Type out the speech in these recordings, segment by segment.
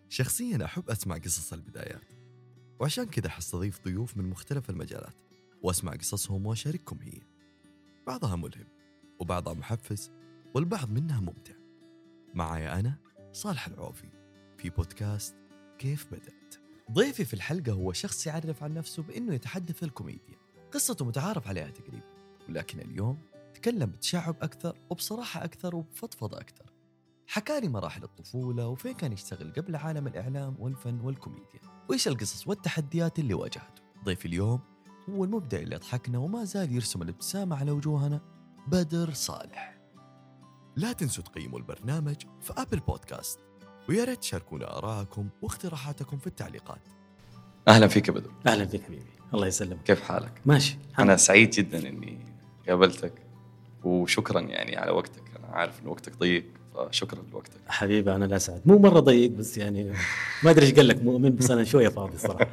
شخصياً أحب أسمع قصص البدايات، وعشان كذا حستضيف ضيوف من مختلف المجالات وأسمع قصصهم وأشارككم هي. بعضها ملهم وبعضها محفز والبعض منها ممتع. معايا أنا صالح العوفي في بودكاست كيف بدأت. ضيفي في الحلقة هو شخص يعرف عن نفسه بأنه يتحدث الكوميديا، قصته متعارف عليها تقريبا، ولكن اليوم تكلم بتشعب أكثر وبصراحة أكثر وبفضفضة أكثر. حكالي مراحل الطفولة وفين كان يشتغل قبل عالم الإعلام والفن والكوميديا، وإيش القصص والتحديات اللي واجهته. ضيفي اليوم هو المبدع اللي أضحكنا وما زال يرسم الابتسامة على وجوهنا، بدر صالح. لا تنسوا تقيموا البرنامج في أبل بودكاست، ويا ريت تشاركونا آراءكم واقتراحاتكم في التعليقات. أهلا فيك بدر. أهلا فيك حبيبي، الله يسلمك. كيف حالك؟ ماشي. أنا سعيد جدا إني قابلتك، وشكرا يعني على وقتك. أنا عارف إن وقتك ضيق، فشكرا لوقتك حبيبي. أنا لا سعد، مو مرة ضيق بس يعني ما أدري إيش قال لك مؤمن، بس أنا شوية فاضي صراحة.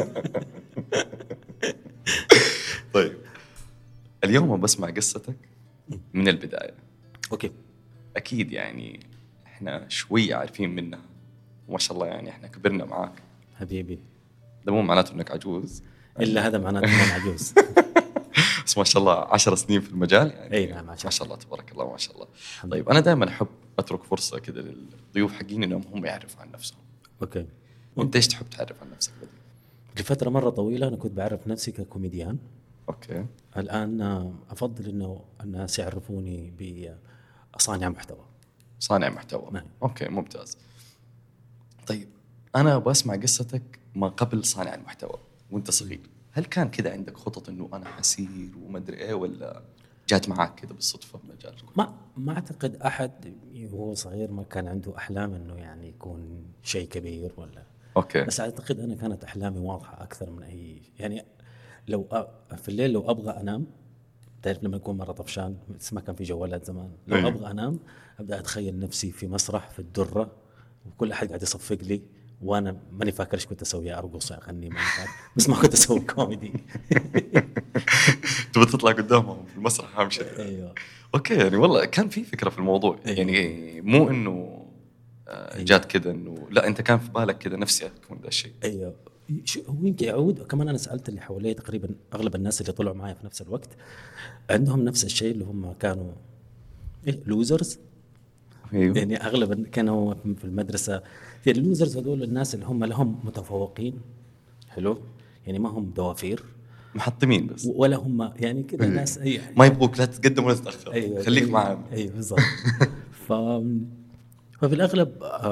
طيب اليوم بسمع قصتك من البداية. أوكي. أكيد يعني إحنا شوية عارفين منها، وما شاء الله يعني إحنا كبرنا معاك حبيبي. ده مو معناته إنك عجوز، إلا هذا معناته إنه عجوز. بس ما شاء الله 10 سنين في المجال يعني. أي نعم، ما شاء الله تبارك الله ما شاء الله. الحمد طيب أنا دائما أحب أترك فرصة كده للضيوف حقين إنهم هم يعرفوا عن نفسهم. أوكي. وأنت إيش تحب تعرف عن نفسك بدي؟ لفترة مرة طويلة أنا كنت بعرف نفسي ككوميديان. أوكي. الآن أفضل إنه الناس يعرفوني بصانع محتوى. صانع محتوى. نعم. أوكي ممتاز. طيب أنا بسمع قصتك ما قبل صانع المحتوى وأنت صغير. هل كان كده عندك خطط إنه أنا حسير وما أدري إيه، ولا جات معاك كده بالصدفة في مجال الكوميديا؟ ما أعتقد أحد وهو صغير ما كان عنده أحلام إنه يعني يكون شيء كبير ولا. أوكي. بس أعتقد أنا كانت أحلامي واضحة أكثر من أي يعني. لو في الليل لو أبغى أنام، تعرف لما يكون مرة طفشان، بس ما كان في جوالات زمان، لو أبغى أنام أبدأ أتخيل نفسي في مسرح في الدرة وكل أحد قاعد يصفق لي، وأنا ماني فاكر إيش كنت أسوي، أرقص أغني ما فاكر، بس ما كنت أسوي كوميدي. تبغى تطلع قدامهم في المسرح أهم شيء. أيوه. أوكي يعني والله كان في فكرة في الموضوع. أيوه. يعني مو إنه جات كده إنه لا، أنت كان في بالك كده نفسي أكون ذا الشيء. أيوه. هو يمكن يعود كمان. أنا سألت اللي حوالي تقريبا أغلب الناس اللي طلعوا معي في نفس الوقت عندهم نفس الشيء، اللي هم كانوا لوزرز. أيوه. يعني أغلب كانوا في المدرسة اللوزرز هذول الناس اللي هم لهم متفوقين، حلو يعني ما هم دوافير محطمين بس، ولا هم يعني كذا ناس ما يبغوك لا تتقدم ولا تتأخر. أيوة. خليك معاهم. أيوه بالضبط. ففي الأغلب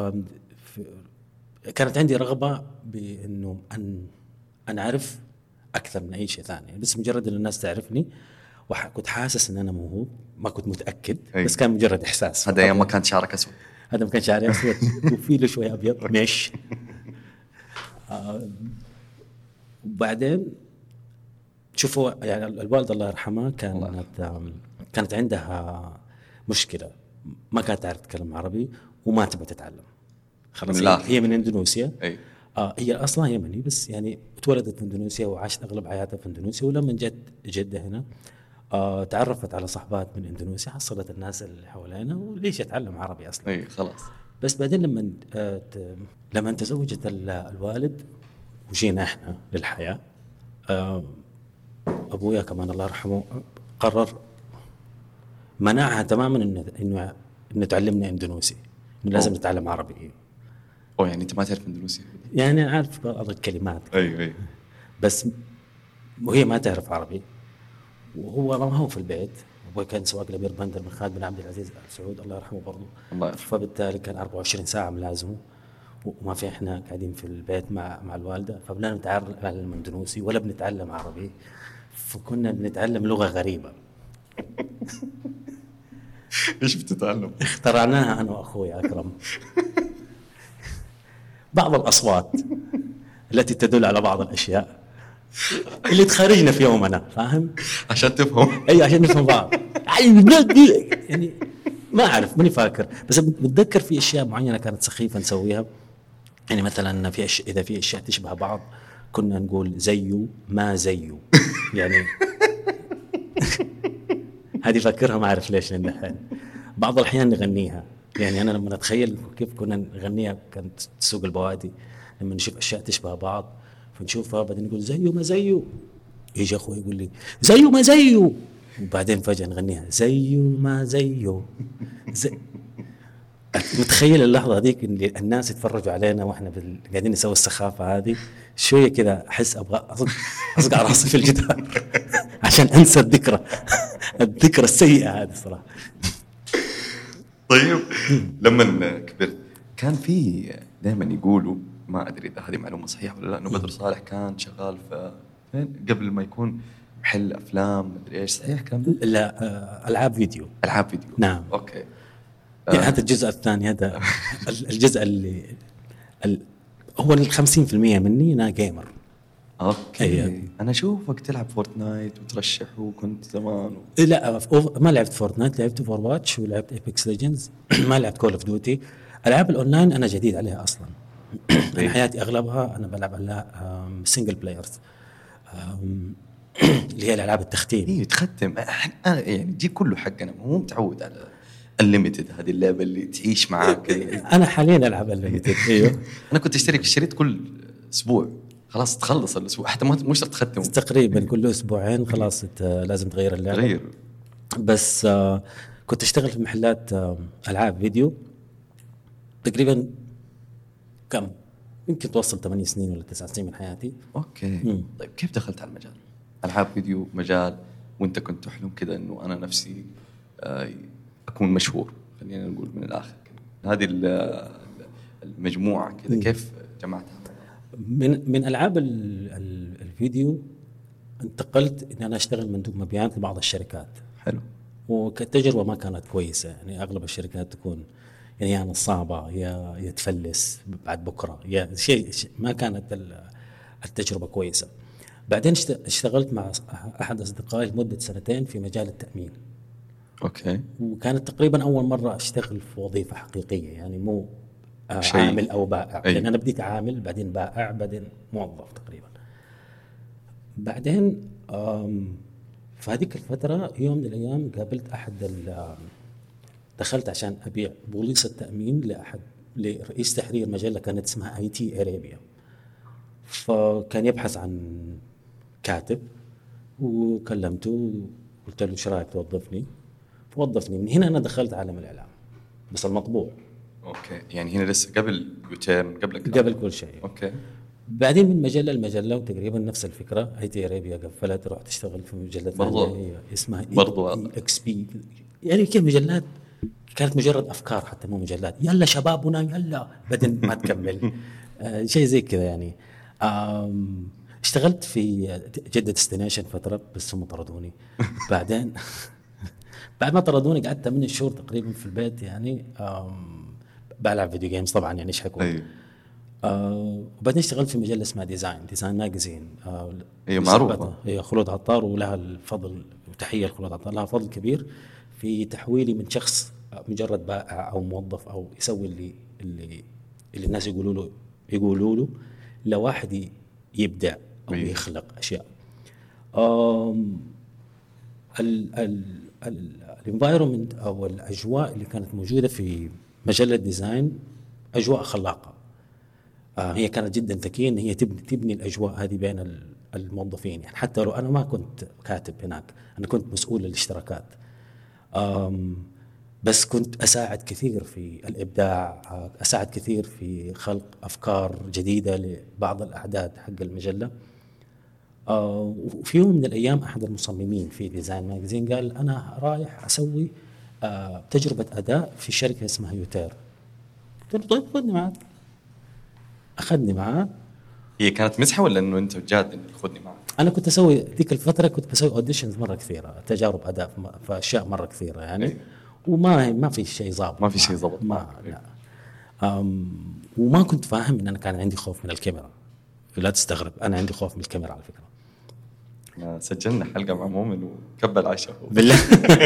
كانت عندي رغبة بأنه أن أعرف أكثر من أي شيء ثاني، بس مجرد أن الناس تعرفني، وكنت حاسس أن أنا موهوب، ما كنت متأكد. أيوة. بس كان مجرد إحساس. هذا أيام ما كان شعرك أسود. هذا ما كان شعري أسود وفي له شوية أبيض مش. وبعدين شوفوا يعني الوالدة الله يرحمها كانت عندها مشكلة، ما كانت تعرف تتكلم عربي وما تبغى تتعلم. خلاص هي من اندونيسيا. هي اصلا يمني بس يعني اتولدت في اندونيسيا وعاشت اغلب حياتها في اندونيسيا، ولما جت جدة هنا تعرفت على صحبات من اندونيسيا، حصلت الناس اللي حوالينا وليش اتعلم عربي اصلا. اي خلاص. بس بعدين لما تزوجت الوالد وجينا احنا للحياة، ابويا كمان الله يرحمه قرر منعها تماما انه تعلمنا اندونيسي، انه لازم نتعلم عربي. يعني انت ما تعرف اندونيسي؟ يعني عارف بعض الكلمات. ايوه بس وهي ما تعرف عربي، وهو ما هو في البيت. ابوي كان سواق لبير بندر من خالد بن عبد العزيز ال سعود الله يرحمه برضه. فبالتالي كان 24 ساعه ملازمه، وما في احنا قاعدين في البيت مع الوالده، فبدنا نتعلم اندونيسي ولا بنتعلم عربي، فكنا بنتعلم لغه غريبه. ايش بتتعلم؟ اخترعناها انا واخوي اكرم. بعض الاصوات التي تدل على بعض الاشياء اللي تخرجنا في يومنا، فاهم؟ عشان تفهم. اي عشان نفهم بعض. يعني ما اعرف ماني فاكر، بس بتذكر في اشياء معينه كانت سخيفه نسويها. يعني مثلا اذا في اشياء تشبه بعض كنا نقول زيه ما زيه. يعني هذه فاكرها ما اعرف ليش للحين. بعض الاحيان نغنيها، يعني انا لما اتخيل كيف كنا نغنيها كانت سوق البوادي لما نشوف اشياء تشبه بعض فنشوفها بعدين نقول زيه ما زيه. يجي اخوي يقول لي زيه ما زيه، وبعدين فجأة نغنيها زيه ما زيه متخيل اللحظة هذيك ان الناس يتفرجوا علينا واحنا قاعدين نسوي السخافة هذه؟ شوية كذا احس ابغى اصقع راسي في الجدار عشان انسى الذكرى السيئة هذه صراحة. طيب لما كبرت كان في دائما يقولوا، ما ادري اذا هذه معلومة صحيحة ولا لا، انه بدر صالح كان شغال في فين قبل ما يكون محل افلام مدري ايش، صحيح كلام ده؟ لا العاب فيديو. العاب فيديو، نعم. اوكي. يعني هذا الجزء الثاني، هذا الجزء اللي هو 50% مني انا جيمر. اوكي. انا اشوفك تلعب فورتنايت وترشح وكنت زمان لا ما لعبت فورتنايت، لعبت فور واتش ولعبت ايبكس ليجندز ما لعبت كول اوف ديوتي. العاب الاونلاين انا جديد عليها اصلا. انا حياتي اغلبها انا بلعب على سنجل بلايرز اللي هي الالعاب التختيم. ايه تختم يعني دي كله حقنا، مو متعود على الليميتد، هذه اللعبه اللي تعيش معاك. انا حاليا العب الليميتد. ايوه انا كنت اشترك في الشريط كل اسبوع، خلاص تخلص الاسبوع، حتى مو شرط تختم تقريبا كل اسبوعين خلاص لازم تغير اللعبه. تغير. بس كنت اشتغل في محلات العاب فيديو تقريبا كم يمكن توصل 8 سنين ولا 9 سنين من حياتي. اوكي. طيب كيف دخلت على المجال العاب فيديو؟ مجال وانت كنت تحلم كذا انه انا نفسي اكون مشهور، خلينا نقول من الاخر كده. هذه المجموعه كذا كيف جمعتها؟ من العاب الفيديو انتقلت ان انا اشتغل مندوب مبيعات لبعض الشركات. حلو. وكتجربه ما كانت كويسه، يعني اغلب الشركات تكون يعني صعبه، يا تفلس بعد بكره، يا شيء ما كانت التجربه كويسه. بعدين اشتغلت مع احد اصدقائي لمده 2 في مجال التامين. اوكي. وكانت تقريبا اول مره اشتغل في وظيفه حقيقيه، يعني مو عامل او بائع. لان انا بديت عامل بعدين بائع بعدين موظف تقريبا. بعدين في هذيك الفتره يوم من الايام قابلت احد دخلت عشان ابيع بوليصه تامين لرئيس تحرير مجله كانت اسمها IT Arabia. فكان يبحث عن كاتب وكلمته قلت له ايش رايك توظفني؟ فوظفني. من هنا انا دخلت عالم الاعلام بس المطبوع. اوكي. يعني هنا لسه قبل يوتيرن قبل كل شيء. اوكي. بعدين من مجله لمجله وتقريبا نفس الفكره. IT Arabia قفلت، رحت اشتغل في مجله ثانيه اسمها XP. يعني كيف مجلات كانت مجرد افكار حتى مو مجلات، يلا شبابنا يلا بعدين ما تكمل. شيء زي كذا يعني. اشتغلت في جدة ديستنيشن فترة بس هم طردوني. بعدين بعد ما طردوني قعدت 8 شهور تقريبا في البيت يعني بلعب فيديو جيمز طبعا، يعني ايش حكون. وبعدين اشتغلت في مجلة اسمها ديزاين ماجازين. هي معروفة، هي خلود عطار، ولها الفضل وتحية لخلود عطار، لها فضل كبير في تحويلي من شخص مجرد بائع او موظف او يسوي اللي الناس يقولوا له لواحد يبدع او يخلق اشياء. الانفايرمنت او الاجواء اللي كانت موجوده في مجله ديزاين اجواء خلاقه. هي كانت جدا ذكيه ان هي تبني الاجواء هذه بين الموظفين. يعني حتى لو انا ما كنت كاتب هناك، انا كنت مسؤول للاشتراكات، بس كنت أساعد كثير في الإبداع، أساعد كثير في خلق أفكار جديدة لبعض الأعداد حق المجلة. وفي يوم من الأيام أحد المصممين في ديزاين ماجازين قال أنا رايح أسوي تجربة أداء في شركة اسمها يوتير. قلت له طيب خذني معك. أخذني معاه. هي كانت مزحة ولا إنه أنت جاد إنك خذني معك؟ أنا كنت أسوي ذيك الفترة كنت بسوي أوديشنز مرة كثيرة، تجارب أداء في أشياء مرة كثيرة يعني. وما في شيء ضابط، ما في شيء ضابط لا. وما كنت فاهم ان انا كان عندي خوف من الكاميرا. لا تستغرب، انا عندي خوف من الكاميرا على فكره. سجلنا حلقه مع مؤمن وكبل عشاء بالله.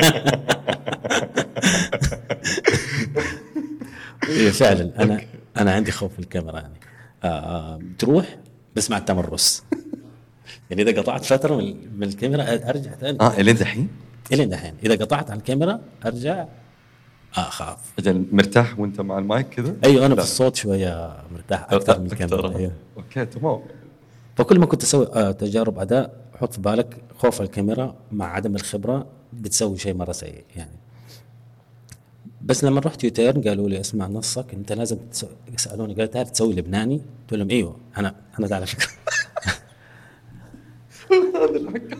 فعلا انا عندي خوف من الكاميرا يعني. تروح بس مع التمرس. يعني اذا قطعت فتره من الكاميرا ارجع ثاني. الين دحين اذا قطعت عن الكاميرا ارجع اخاف. اجل مرتاح وانت مع المايك كذا؟ ايوه انا لا. في الصوت شويه مرتاح اكثر من الكاميرا. أيوه. اوكي تمام. فكل ما كنت اسوي تجارب اداء حط في بالك خوف الكاميرا مع عدم الخبره بتسوي شيء مره سيء يعني. بس لما رحت يوتيرن قالوا لي اسمع نصك انت لازم سالوني قالوا تعرف تسوي لبناني؟ قلت لهم ايوه انا ده على فكره. هذا الحكي.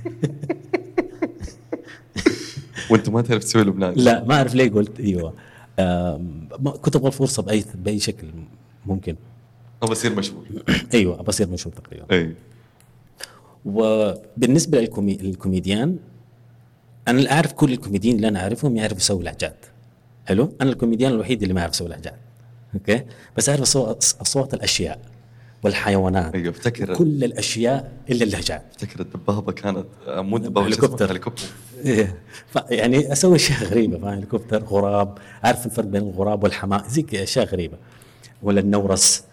وانت ما تعرف تسوي لبناني؟ لا ما اعرف ليه قلت ايوه. كنت ابغى الفرصه باي شكل ممكن. بصير مشهور. ايوه بصير مشهور تقريبا. اي. وبالنسبه للكوميديان انا اللي اعرف كل الكوميديين اللي انا اعرفهم يعرفوا يسوي لهجات. حلو. انا الكوميديان الوحيد اللي ما يعرف يسوي لهجات. اوكي بس اعرف اصوات الاشياء والحيوانات. ايوه افتكر كل الاشياء الا اللهجات. افتكر الدبابه كانت مو دبابه، هليكوبتر. إيه. يعني اسوي اشياء غريبه. فاهم؟ هليكوبتر، غراب، عارف الفرق بين الغراب والحمام زي اشياء غريبه، ولا النورس.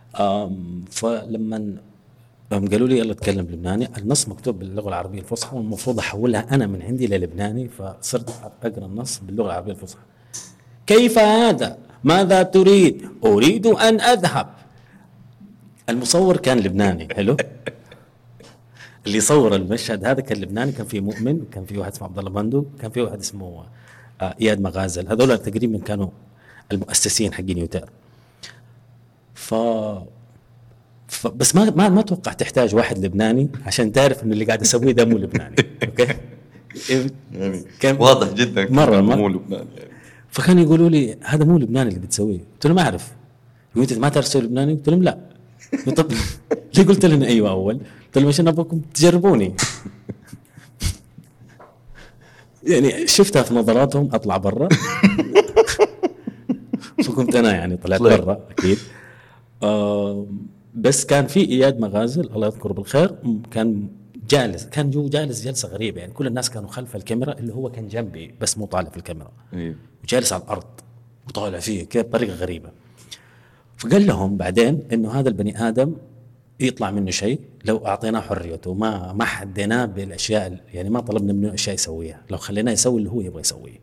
فلما قالوا لي يلا اتكلم لبناني، النص مكتوب باللغه العربيه الفصحى والمفروض احولها انا من عندي للبناني، فصرت اقرا النص باللغه العربيه الفصحى. كيف هذا؟ ماذا تريد؟ اريد ان اذهب. المصور كان لبناني. حلو. اللي صور المشهد هذا كان لبناني، كان في مؤمن، كان في واحد اسمه عبد الله بندو، كان في واحد اسمه اياد مغازل. هذول تقريبا كانوا المؤسسين حقين يوتير. بس ما اتوقع تحتاج واحد لبناني عشان تعرف انه اللي قاعد اسويه ده مو لبناني. اوكي يعني كان واضح جدا مره مو لبناني يعني. فكانوا يقولوا لي هذا مو لبناني اللي بتسويه. قلت له ما اعرف. يقول انت ما تعرف تسوي لبناني؟ قلت لهم لا. طب ليه قلت لنا ايوه اول؟ قلت لهم عشان ابغاكم تجربوني. يعني شفتها في نظراتهم اطلع برا. فكنت انا يعني طلعت برا اكيد. بس كان في اياد مغازل الله يذكره بالخير، كان جالس، كان جالس جلسه غريبه يعني. كل الناس كانوا خلف الكاميرا، اللي هو كان جنبي بس مو طالع في الكاميرا. وجالس على الارض وطالع فيه كيف بطريقه غريبه. فقال لهم بعدين انه هذا البني ادم يطلع منه شيء لو اعطيناه حريته، ما حديناه بالاشياء، يعني ما طلبنا منه اشياء يسويها، لو خليناه يسوي اللي هو يبغى يسويه.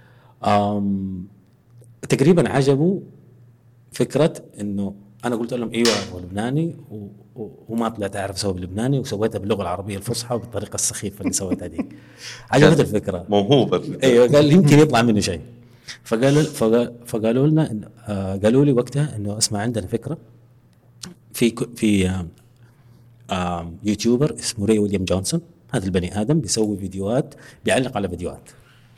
تقريبا عجبوا فكره انه انا قلت لهم ايوه هو لبناني وما طلعت اعرف اسوي باللبناني، وسويتها باللغه العربيه الفصحى وبالطريقه السخيفه اللي سويتها دي. عجبت الفكره. موهوبه. ايوه قال يمكن يطلع منه شيء. فقالوا لنا قالوا لي وقتها انه اسمع عندنا فكره في يوتيوبر اسمه ري ويليام جونسون. هذا البني ادم بيسوي فيديوهات، بيعلق على فيديوهات،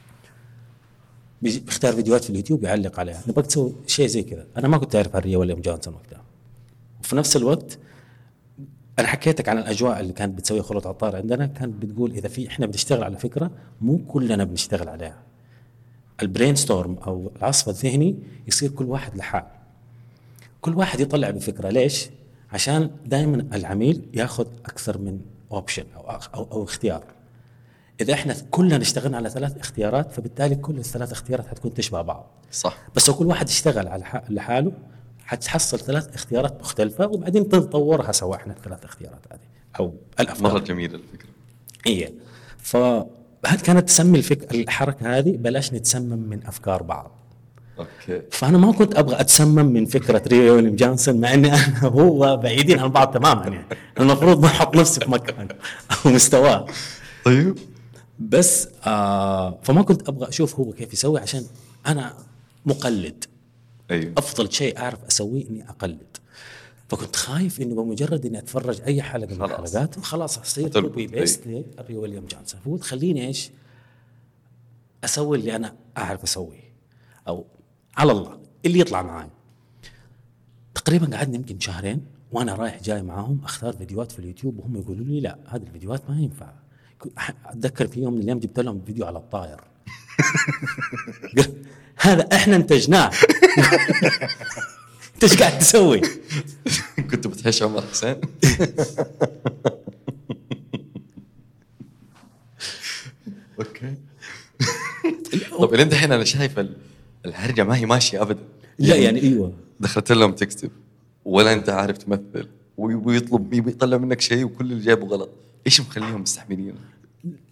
بيختار فيديوهات في اليوتيوب يعلق عليها. نبغى تسوي شيء زي كذا. انا ما كنت اعرف عن ري ويليام جونسون وقتها، وفي نفس الوقت انا حكيتك عن الاجواء اللي كانت بتسوي خلود عطار عندنا. كانت بتقول اذا في احنا بنشتغل على فكره مو كلنا بنشتغل عليها. البرين ستورم او العصف الذهني يصير كل واحد لحال، كل واحد يطلع بفكره. ليش؟ عشان دائما العميل ياخذ اكثر من اوبشن او اختيار. اذا احنا كلنا اشتغلنا على 3 اختيارات فبالتالي كل ال3 اختيارات حتكون تشبه بعض. صح. بس لو كل واحد اشتغل على لحاله حتحصل 3 اختيارات مختلفه، وبعدين نطورها سوا احنا ال3 اختيارات هذه او الافكار. مره جميله الفكره. ايه. فهذه كانت تسمي الحركه هذه بلاش نتسمم من افكار بعض. اوكي. فانا ما كنت ابغى اتسمم من فكره ري ويليام جونسون، مع اني انا هو بعيدين عن بعض تماما. يعني المفروض ما احط نفسي في مكان او مستواه. طيب. بس فما كنت ابغى اشوف هو كيف يسوي، عشان انا مقلد. ايوه. افضل شيء اعرف اسويه اني اقلد. فكنت خايف انه بمجرد اني اتفرج اي حلقه من الحلقات خلاص اصير كوبي بيست لري ويليام جونسون. فقلت خليني ايش اسوي اللي انا اعرف اسويه، او على الله اللي يطلع معاي. تقريبا قعدنا يمكن 2 شهرين وانا رايح جاي معاهم اختار فيديوهات في اليوتيوب، وهم يقولوا لي لا هذه الفيديوهات ما ينفع. اتذكر في يوم من الايام جبت لهم فيديو على الطائر. هذا احنا انتجناه. انت ايش قاعد تسوي؟ كنت بتحش عمر حسين. اوكي. طب انت الحين انا شايف الهرجه ما هي ماشيه ابدا. لا يعني ايوه دخلت لهم تكتب ولا انت عارف تمثل، ويطلب يطلع منك شيء وكل اللي جايبه غلط. ايش مخليهم مستحملين؟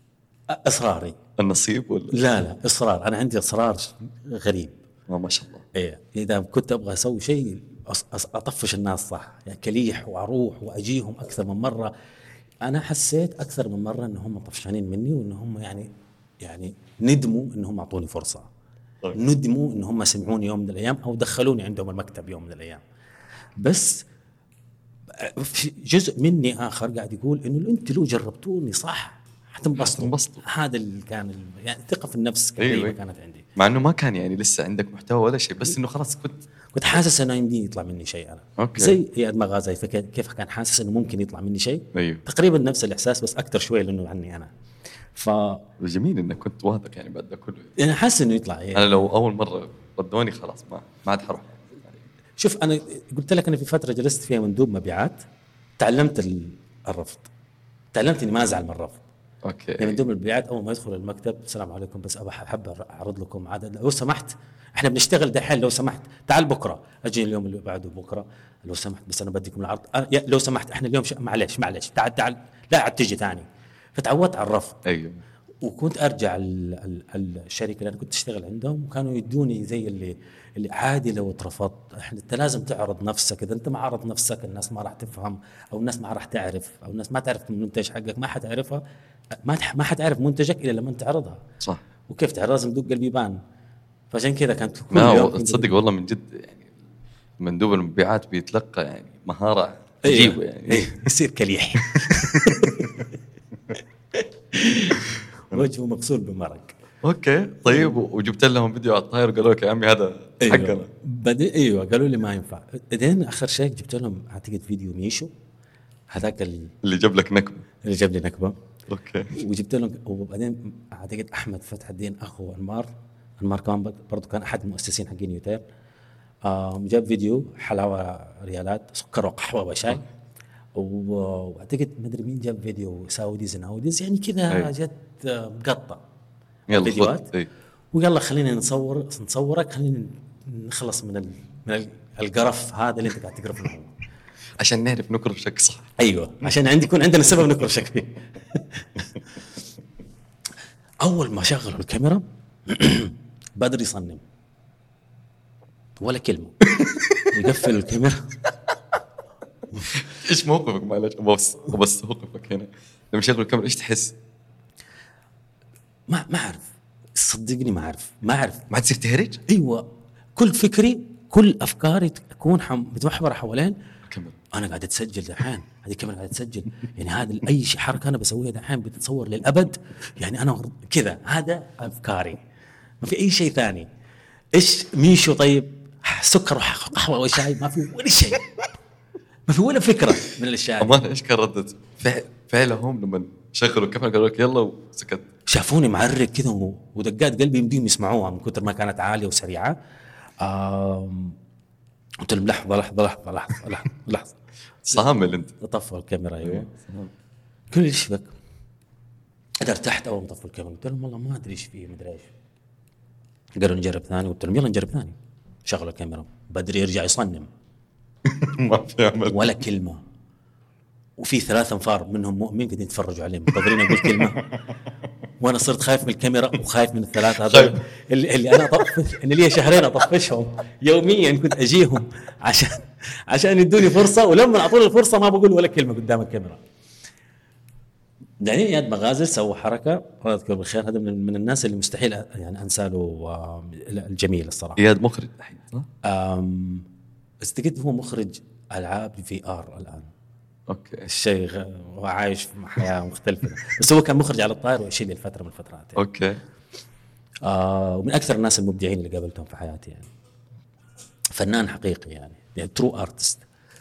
اصراري. النصيب ولا؟ لا اصرار، انا عندي اصرار غريب. ما شاء الله. ايه اذا كنت ابغى اسوي شيء اطفش الناس صح، يعني كليح واروح واجيهم اكثر من مره. انا حسيت اكثر من مره ان هم طفشانين مني، وان هم يعني ندموا انهم اعطوني فرصه. طيب. ندموا ان هم سمعوني يوم من الايام او دخلوني عندهم المكتب يوم من الايام. بس في جزء مني اخر قاعد يقول انه انت لو جربتوني صح حتنبسطوا. هذا اللي كان يعني الثقه في النفس أيوة. كانت عندي، مع انه ما كان يعني لسه عندك محتوى ولا شيء، بس انه خلاص كنت حاسس انه يمدي يطلع مني شيء. انا أوكي. زي اياد مغازي كيف كان حاسس انه ممكن يطلع مني شيء. أيوة. تقريبا نفس الاحساس بس اكثر شويه لانه عني انا. جميل انك كنت واثق يعني بعد ده كله. انا حاسس انه يطلع يعني. انا لو اول مره ردوني خلاص ما عاد حروح. شوف انا قلت لك انا في فتره جلست فيها مندوب مبيعات، تعلمت الرفض، تعلمت اني ما ازعل من الرفض. اوكي. يعني مندوب المبيعات اول ما يدخل المكتب السلام عليكم، بس احب اعرض لكم عدد لو سمحت، احنا بنشتغل دحين لو سمحت تعال بكره، اجي اليوم اللي بعده بكره لو سمحت، بس انا بديكم العرض لو سمحت احنا اليوم معلش تعال لا عاد تجي ثاني. فتعودت على الرفض. ايوه. وكنت ارجع الشركه اللي انا كنت اشتغل عندهم، وكانوا يدوني زي اللي عادي لو اترفضت انت لازم تعرض نفسك، اذا انت ما عرض نفسك الناس ما راح تفهم، او الناس ما راح تعرف، او الناس ما تعرف المنتج حقك، ما حتعرفها، ما حتعرف منتجك الا لما تعرضها. صح. وكيف تعرض؟ لازم تدق البيبان. فعشان كذا كانت كل يوم تصدق والله من جد يعني مندوب المبيعات بيتلقى يعني مهاره عجيبه. يعني يصير كليح وجهه مغسول بمرق. اوكي. طيب وجبت لهم فيديو على الطاير وقالوا لك يا عمي هذا حقنا. ايوه قالوا لي ما ينفع. بعدين اخر شيء جبت لهم اعتقد فيديو ميشو هذاك اللي جاب لك نكبه. اللي جاب لي نكبه. اوكي. وجبت لهم، وبعدين اعتقد احمد فتح الدين اخو انمار كمان برضه كان احد المؤسسين حقين يوتيل. جاب فيديو حلاوه ريالات سكر وقهوه وشاي. واعتقد ما ادري مين جاب فيديو ساوديز ناوديز يعني كذا. جت مقطع فيديوهات. ويلا خلينا نصورك، خلينا نخلص من القرف هذا اللي انت قاعد تقرفه عشان نعرف نكرشك صح. ايوه عشان يكون عندنا سبب نكرشك فيه. اول ما شغلوا الكاميرا بدر يصنم ولا كلمه، يقفل الكاميرا. ايش موقفك؟ معلش بس موقفك هنا لما شغلوا الكاميرا ايش تحس؟ ما اعرف، صدقني ما اعرف. ما تصير تهرج؟ ايوه كل فكري كل افكاري تكون متمحوره حوالين الكاميرا. انا قاعد اتسجل دحين، هذه الكاميرا قاعده تسجل، يعني هذا اي شيء حركه انا بسويها دحين بتتصور للابد، يعني انا كذا هذا افكاري، ما في اي شيء ثاني. ايش ميشو؟ طيب سكر وقهوه وشاي، ما في ولا شيء، ما في ولا فكره من الاشياء. أمان ايش كان ردة فعلهم لما شغلوا الكاميرا قالوا لك يلا وسكت؟ شافوني معرق كذا ودقات قلبي يمديهم يسمعوها من كثر ما كانت عاليه وسريعه. قلت لهم لحظه صامل انت. طفوا الكاميرا. ايوه كل ايش بك؟ اذا ارتحت اول ما طفوا الكاميرا قلت لهم والله ما ادري ايش فيه، ما ادري ايش. قالوا نجرب ثاني، قلت لهم يلا نجرب ثاني. شغلوا الكاميرا، بدري يرجع يصنم ما في عمل ولا كلمه. وفي 3 أنفار منهم مؤمن قاعدين يتفرجوا عليه منتظرين اقول كلمه، وانا صرت خايف من الكاميرا وخايف من ال3 هذول اللي انا اللي لي شهرين اطفشهم يوميا. كنت اجيهم عشان يدوني فرصه، ولما اعطوني الفرصه ما بقول ولا كلمه قدام الكاميرا. بعدين اياد مغازل سوى حركه الله يذكره بالخير، هذا من الناس اللي مستحيل يعني انسى له الجميل الصراحه. اياد مخرج الحين صح؟ استقد هو مخرج العاب VR الان. اوكي. الشيء هو عايش حياه مختلفه، بس هو كان مخرج على الطائر ويشيل الفتره من الفترات يعني. اوكي. ومن اكثر الناس المبدعين اللي قابلتهم في حياتي يعني. فنان حقيقي يعني ترو ارتست.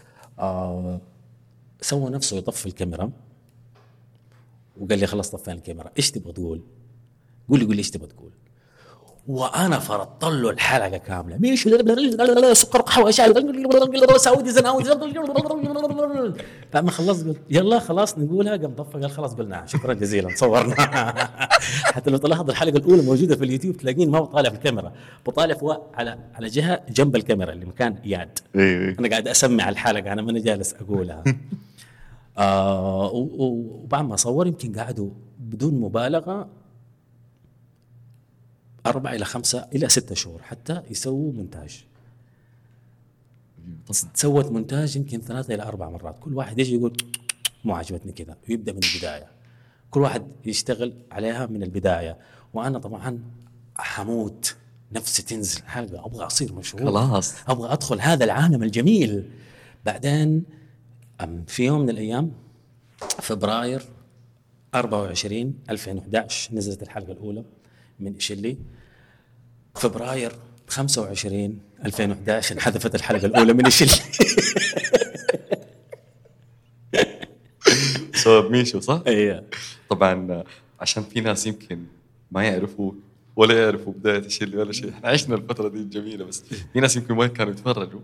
سوى نفسه يطفي الكاميرا وقال لي خلاص طفينا الكاميرا، ايش تبغى تقول؟ قول لي ايش تبغى تقول؟ وانا فرضت له الحلقه كامله، مش سكر قهوه شاي سعودي زناوي. فما خلصت قلت يلا خلاص نقولها، قام طفى قال خلاص قلناها شكرا جزيلا صورنا. حتى لو تلاحظ الحلقه الاولى موجوده في اليوتيوب تلاقين ما هو طالع في الكاميرا، بطالع فوق على جهه جنب الكاميرا اللي مكان اياد. انا قاعد اسمع الحلقه، انا ماني جالس اقولها. وبعد ما صور يمكن قعدوا بدون مبالغة 4 إلى 5 إلى 6 شهور حتى يسووا مونتاج. سوت مونتاج يمكن 3 إلى 4 مرات، كل واحد يجي يقول مو عجبتني كذا ويبدأ من البداية، كل واحد يشتغل عليها من البداية. وأنا طبعا حموت نفسي تنزل حلقة، أبغى أصير مشهور، خلاص أبغى أدخل هذا العالم الجميل. بعدين في يوم من الأيام فبراير 24 2011 نزلت الحلقة الأولى من إشلي. فبراير 25 2011 انحذفت الحلقة الأولى من إشلي. بسبب ميشو صح؟ ايه طبعا عشان في ناس يمكن ما يعرفوا ولا يعرفوا بداية الشيء ولا شيء، احنا عشنا الفترة دي الجميلة، بس في ناس يمكن وين كانوا يتفرجوا.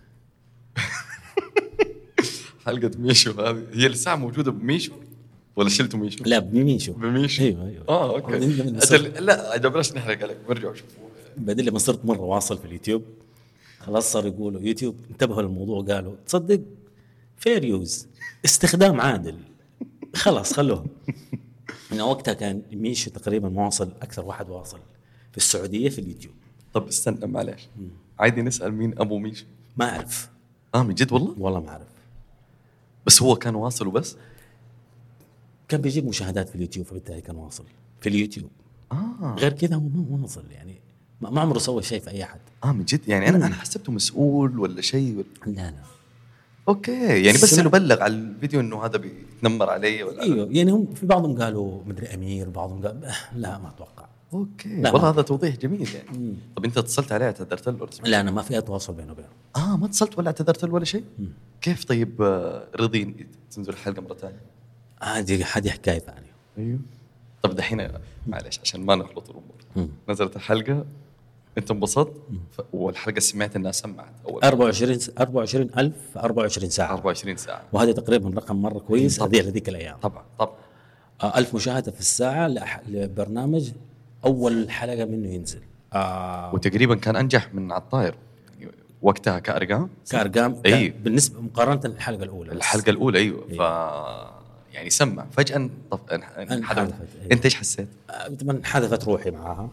حلقة ميشو هذه هي لسه موجودة بميشو ولا شلتوا ميشو؟ لا بميشو. بميشو ايوه اوكي. لا بلاش نحرق عليك، برجعوا شوفوا. بعدين لما صرت مرة واصل في اليوتيوب خلاص صار يقولوا يوتيوب انتبهوا للموضوع، قالوا تصدق فير يوز، استخدام عادل، خلاص خلوه. من وقتها كان ميشو تقريبا واصل أكثر واحد واصل في السعودية في اليوتيوب. طب استنى معلش، عادي نسأل مين أبو ميشو؟ ما أعرف من جد والله ما أعرف، بس هو كان واصل وبس، كان بيجيب مشاهدات في اليوتيوب فبالتالي كان واصل في اليوتيوب. غير كذا هو ما واصل يعني، ما عمره سوى شيء في أي أحد. من جد يعني أنا حسبته مسؤول ولا شيء لا اوكي، يعني بس انه بلغ على الفيديو انه هذا بيتنمر علي ولا ايوه يعني هم في بعضهم قالوا مدري امير، بعضهم قال لا ما اتوقع. اوكي والله هذا توضيح جميل يعني. طب انت اتصلت عليه اعتذرت له رسمي؟ لا انا ما في تواصل بينه وبينه. ما اتصلت ولا اعتذرت له ولا شيء؟ كيف طيب رضي تنزل الحلقه مره ثانيه؟ هذه حكايه ثانيه. ايوه طب دحين معلش عشان ما نخلط الامور، نزلت الحلقه انت انبسطت والحلقه سمعت انها سمعت اول 24,000 في 24 ساعه 24 ساعه، وهذا تقريبا رقم مره كويس هذيك الايام. طبعا 1000 مشاهده في الساعه لبرنامج اول حلقه منه ينزل. وتقريبا كان انجح من على الطاير وقتها كارقام بالنسبه مقارنه الحلقه الاولى ايوه يعني سمع فجاه انحذفت. انت ايش حسيت؟ طبعا حذفت روحي معاها.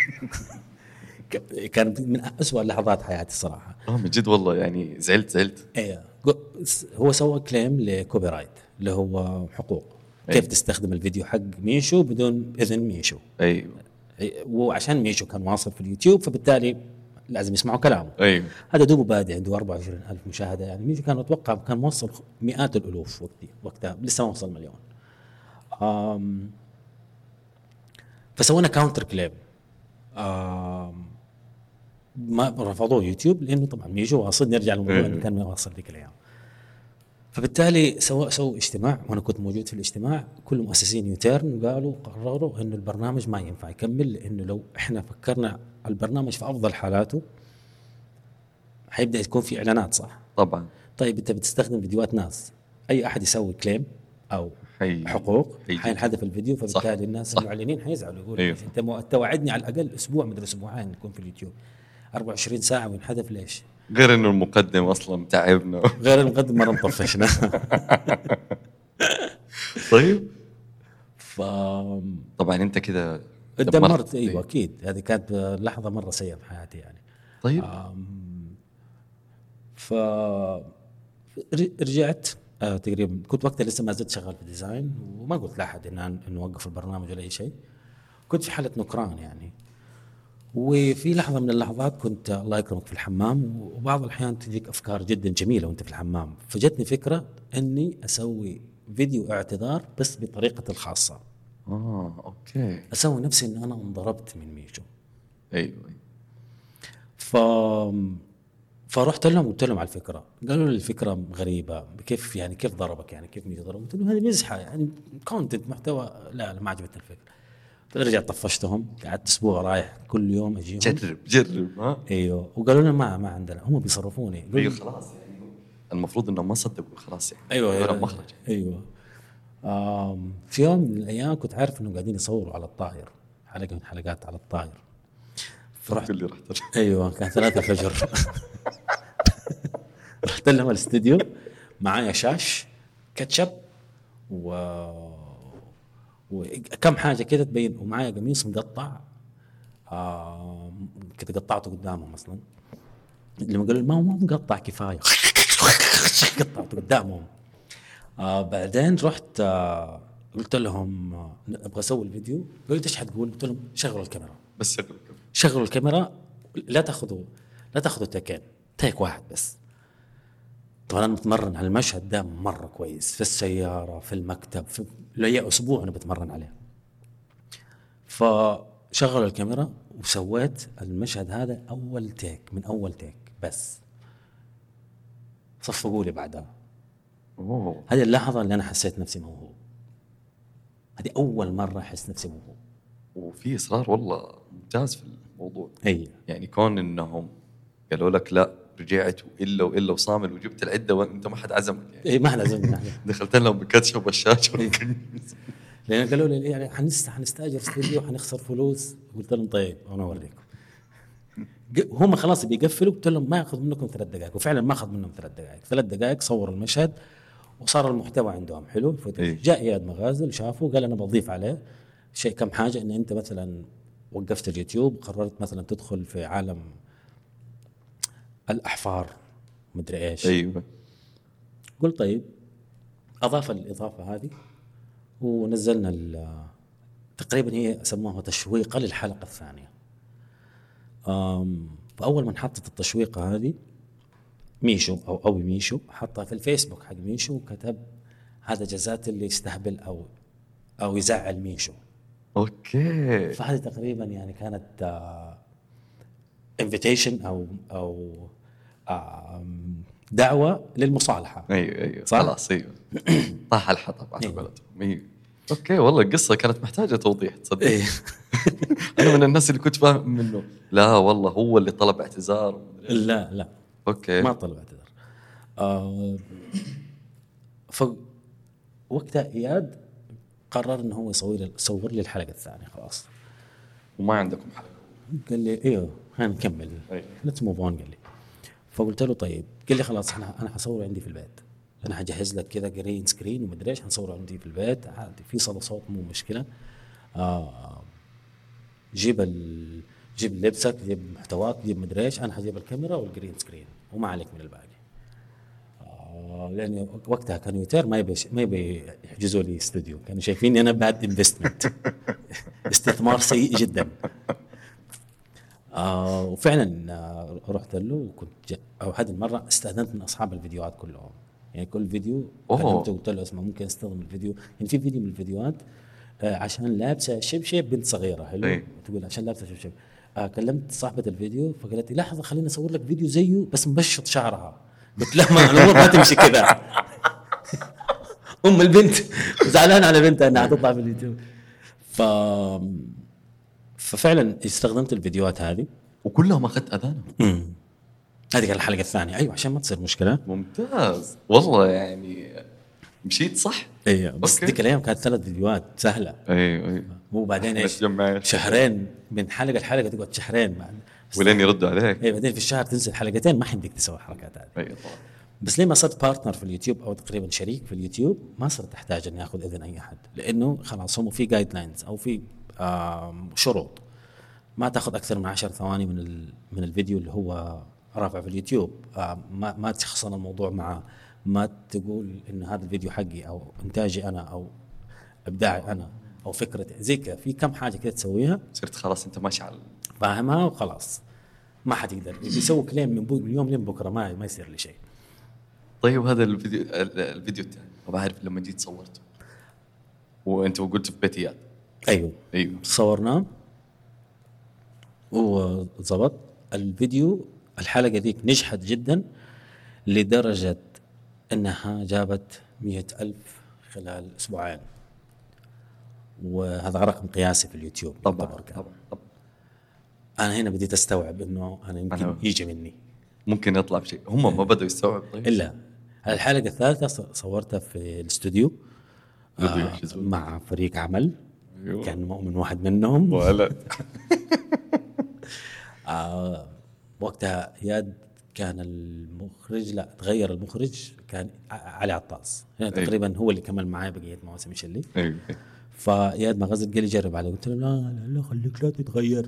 كان من أسوأ لحظات حياتي صراحة. من جد والله يعني زعلت. ايه هو سوى كليم لكوبي رايت اللي هو حقوق. كيف تستخدم الفيديو حق ميشو بدون إذن ميشو. ايوه وعشان ميشو كان واصل في اليوتيوب فبالتالي لازم يسمعوا كلامه. ايوه هذا دوبه بادئ عنده 24,000 مشاهدة، يعني ميشو كان أتوقع كان موصل مئات الألوف وقتها لسه ما وصل مليون. فسوينا كاونتر كليم. ما رفضوه يوتيوب لانه طبعا ميشو واصل، نرجع للموضوع انه كان ما واصل ذيك الايام. فبالتالي سووا اجتماع وانا كنت موجود في الاجتماع، كل مؤسسين يوتيرن قرروا انه البرنامج ما ينفع يكمل، لانه لو احنا فكرنا البرنامج في افضل حالاته حيبدا يكون في اعلانات صح طبعا. طيب انت بتستخدم فيديوهات ناس، اي احد يسوي كليم او حقوق حينحذف الفيديو، فبالتالي الناس المعلنين حيزعلوا يقولوا انت وعدني على الاقل اسبوع مدري اسبوعين يكون في اليوتيوب، 24 ساعه وينحذف ليش؟ غير انه المقدم اصلا تعبنا. غير المقدم مره مطفشنا. طيب طبعا انت كده اتدمرت. ايوه اكيد هذه كانت لحظه مره سيئه في حياتي يعني. طيب رجعت تقريبا كنت وقتها لسه ما زلت شغال في ديزاين، وما قلت لاحد انه نوقف البرنامج ولا اي شيء، كنت في حاله نكران يعني. وفي لحظه من اللحظات كنت الله يكرمك في الحمام، وبعض الاحيان تجيك افكار جدا جميله وانت في الحمام، فجتني فكره اني اسوي فيديو اعتذار بس بطريقتي الخاصه. اوكي. اسوي نفسي ان انا انضربت من ميشو. ايوه. فرحت لهم قلت لهم على الفكره، قالوا لي الفكره غريبه، كيف يعني كيف ضربك يعني كيف ميشو ضربك؟ قلت لهم هذه مزحه يعني كونتنت محتوى، لا ما عجبتني الفكره. فرجعت طفشتهم، قعدت اسبوع رايح كل يوم اجيهم جرب ايوه، وقالوا لنا ما عندنا، هم بيصرفوني. ايوه خلاص يعني المفروض انه ما صدقوا خلاص يعني. ايوه مخرج. ايوه. في يوم من الايام كنت عارف انه قاعدين يصوروا على الطائر، حلقه من حلقات على الطائر، فرحت اللي رحت ايوه كان 3 الفجر. رحت لهم الاستديو معايا شاش كاتشب وكم حاجه كده تبين، ومعايا قميص مقطع كده قطعته قدامهم اصلا. لما قالوا ما هو مقطع كفايه قطعته قدامهم. بعدين رحت قلت لهم ابغى اسوي الفيديو. قالوا لي ايش حتقول؟ قلت لهم شغلوا الكاميرا. بس شغلوا الكاميرا، لا تاخذوا تيك واحد بس. طبعا انا متمرن على المشهد ده مره كويس، في السياره، في المكتب، في لي اسبوع انا بتمرن عليه. فشغلوا الكاميرا وسويت المشهد هذا من اول تيك بس. صفقوا لي بعدها. هذه اللحظه اللي انا حسيت نفسي موهوب. هذه اول مره احس نفسي موهوب. وفي اصرار والله ممتاز في الموضوع. اي يعني كون انهم قالوا لك لا رجعت والا وصامل وجبت العده وانت ما حد عزمك يعني. اي ما احنا عزمنا دخلت لهم بكاتشب والشاشه لان قالوا لي يعني حنستاجر استوديو حنخسر فلوس. قلت لهم طيب انا اوريكم. هم خلاص بيقفلوا. قلت لهم ما ياخذ منكم 3 دقائق، وفعلا ما اخذ منهم 3 دقائق. 3 دقائق صوروا المشهد وصار المحتوى عندهم حلو. جاء اياد مغازل شافه قال انا بضيف عليه شيء كم حاجه. ان انت مثلا وقفت اليوتيوب قررت مثلا تدخل في عالم الاحفار مدري ايش. ايوه. قلت طيب. اضاف الاضافه هذه ونزلنا تقريبا هي سموها تشويقه للحلقه الثانيه. فاول ما حطت التشويقه هذه ميشو او ميشو حطها في الفيسبوك حق ميشو وكتب هذا جزات اللي يستهبل او يزعل ميشو. اوكي. فهذه تقريبا يعني كانت انفيتيشن او دعوه للمصالحه. ايوه خلاص. ايوه طاح الحطب على قولتهم. اوكي والله القصه كانت محتاجه توضيح تصدق. انا من الناس اللي كنت فاهم منه لا والله هو اللي طلب اعتذار. لا اوكي ما طلب اعتذار. وقتها اياد قرر انه هو يصور لي الحلقه الثانيه خلاص. وما عندكم حلقه؟ قال لي ايوه هنكمل ليتس موف اون. قال لي. فقلت له طيب. قال لي خلاص انا حصوره عندي في البيت. انا حجهز لك كذا جرين سكرين ومدري ايش حنصوره عندي في البيت عادي في صدى صوت مو مشكله. جيب لبسك جيب محتواك جيب مدري ايش. انا حجيب الكاميرا والجرين سكرين وما عليك من الباقي. لأن وقتها كانوا يوتير ما يبي يحجزوا لي استوديو. كانوا شايفيني أنا باد انفستمنت استثمار سيء جدا. وفعلا رحت له وكنت هذه المرة استأذنت من أصحاب الفيديوهات كلهم. يعني كل فيديو قلت له اسمع ممكن استخدم الفيديو. يعني في فيديو من الفيديوهات عشان لابسة شبشب بنت صغيرة حلو. تقول عشان لابسة شبشب. كلمت صاحبة الفيديو فقالت لي لحظة خليني أصور لك فيديو زيه بس مبشط شعرها. قلت له الأمور ما تمشي كذا. البنت زعلان على بنتها انها تطلع في اليوتيوب. ففعلا استخدمت الفيديوهات هذه وكلهم اخذت اذانهم. هذه كانت الحلقه الثانيه. ايوه عشان ما تصير مشكله. ممتاز والله يعني مشيت صح. ايوه بس ذيك الايام كانت 3 فيديوهات سهله. ايوه وبعدين ايش شهرين من حلقه لحلقه تقعد شهرين ولين يردوا عليك. ايوه بعدين في الشهر تنزل حلقتين ما حيمديك تسوي الحركات هذه. ايوه طبعا. بس لما صرت بارتنر في اليوتيوب او تقريبا شريك في اليوتيوب ما صرت احتاج اني اخذ اذن اي احد. لانه خلاص هم في جايد لاينز او في شروط ما تاخذ اكثر من 10 ثواني من الفيديو اللي هو رافع في اليوتيوب. ما تشخصن الموضوع معه. ما تقول ان هذا الفيديو حقي او انتاجي انا او ابداعي انا او فكرتي زي كذا. في كم حاجه كده تسويها صرت خلاص انت ماشي على فاهمها وخلاص ما حد يقدر يسوي كلام من اليوم لين بكره ما يصير لي شيء. طيب هذا الفيديو الثاني ما بعرف لما جيت صورته وانت قلت في بيت اياد. ايوه صورناه وضبط الفيديو. الحلقه ذيك نجحت جدا لدرجه انها جابت 100,000 خلال اسبوعين. وهذا رقم قياسي في اليوتيوب. طبعا. انا هنا بديت استوعب انه انا يمكن يجي مني ممكن يطلع بشيء. هم ما بدأوا يستوعبوا. طيب الا الحلقه الثالثه صورتها في الاستوديو مع فريق عمل. أيوة. كان مؤمن واحد منهم ولد. وقتها ياد كان المخرج لا تغير المخرج كان علي عطاس. يعني تقريبا هو اللي كمل معي بقيه مواسم شلي. فاياد ما غزل قال لي جرب عليه، قلت له لا خليك لا تتغير.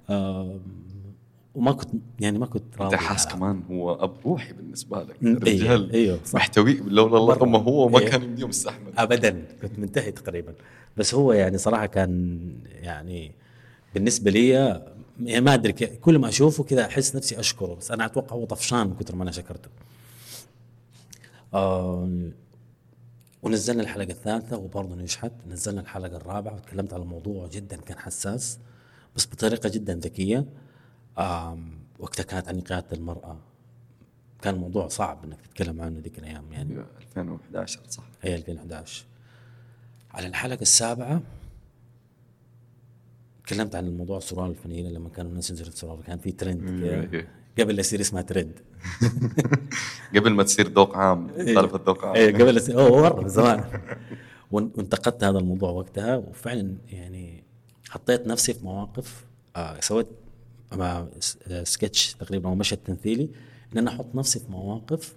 وما كنت يعني ما كنت انت راضي حاس كمان هو اب روحي بالنسبه لك أيوه، الرجال. أيوه، صح. محتوي لولا الله مرة. ما هو ما أيوه. كان يمديهم يستحمل ابدا كنت منتهي تقريبا. بس هو يعني صراحه كان يعني بالنسبه لي يعني ما ادري كل ما اشوفه كذا احس نفسي اشكره، بس انا اتوقع هو طفشان من كثر ما انا شكرته. ونزلنا الحلقه الثالثه وبرضه نجحت. نزلنا الحلقه الرابعه وتكلمت على موضوع جدا كان حساس بس بطريقه جدا ذكيه. وقتها كانت عن قياده المراه، كان موضوع صعب انك تتكلم عنه ذيك الايام يعني. 2011 صح؟ هي 2011. على الحلقة السابعة تكلمت عن الموضوع السروال الفنيلة، لما كانوا الناس ينزلوا السروال كان في ترند كده قبل لا يصير اسمها ترند. قبل ما تصير ذوق عام، مخالفة ذوق عام. ايه قبل لا يصير مرة من زمان. وانتقدت هذا الموضوع وقتها، وفعلا يعني حطيت نفسي في مواقف. سويت مع سكتش تقريبا ومشهد تمثيلي ان انا احط نفسي في مواقف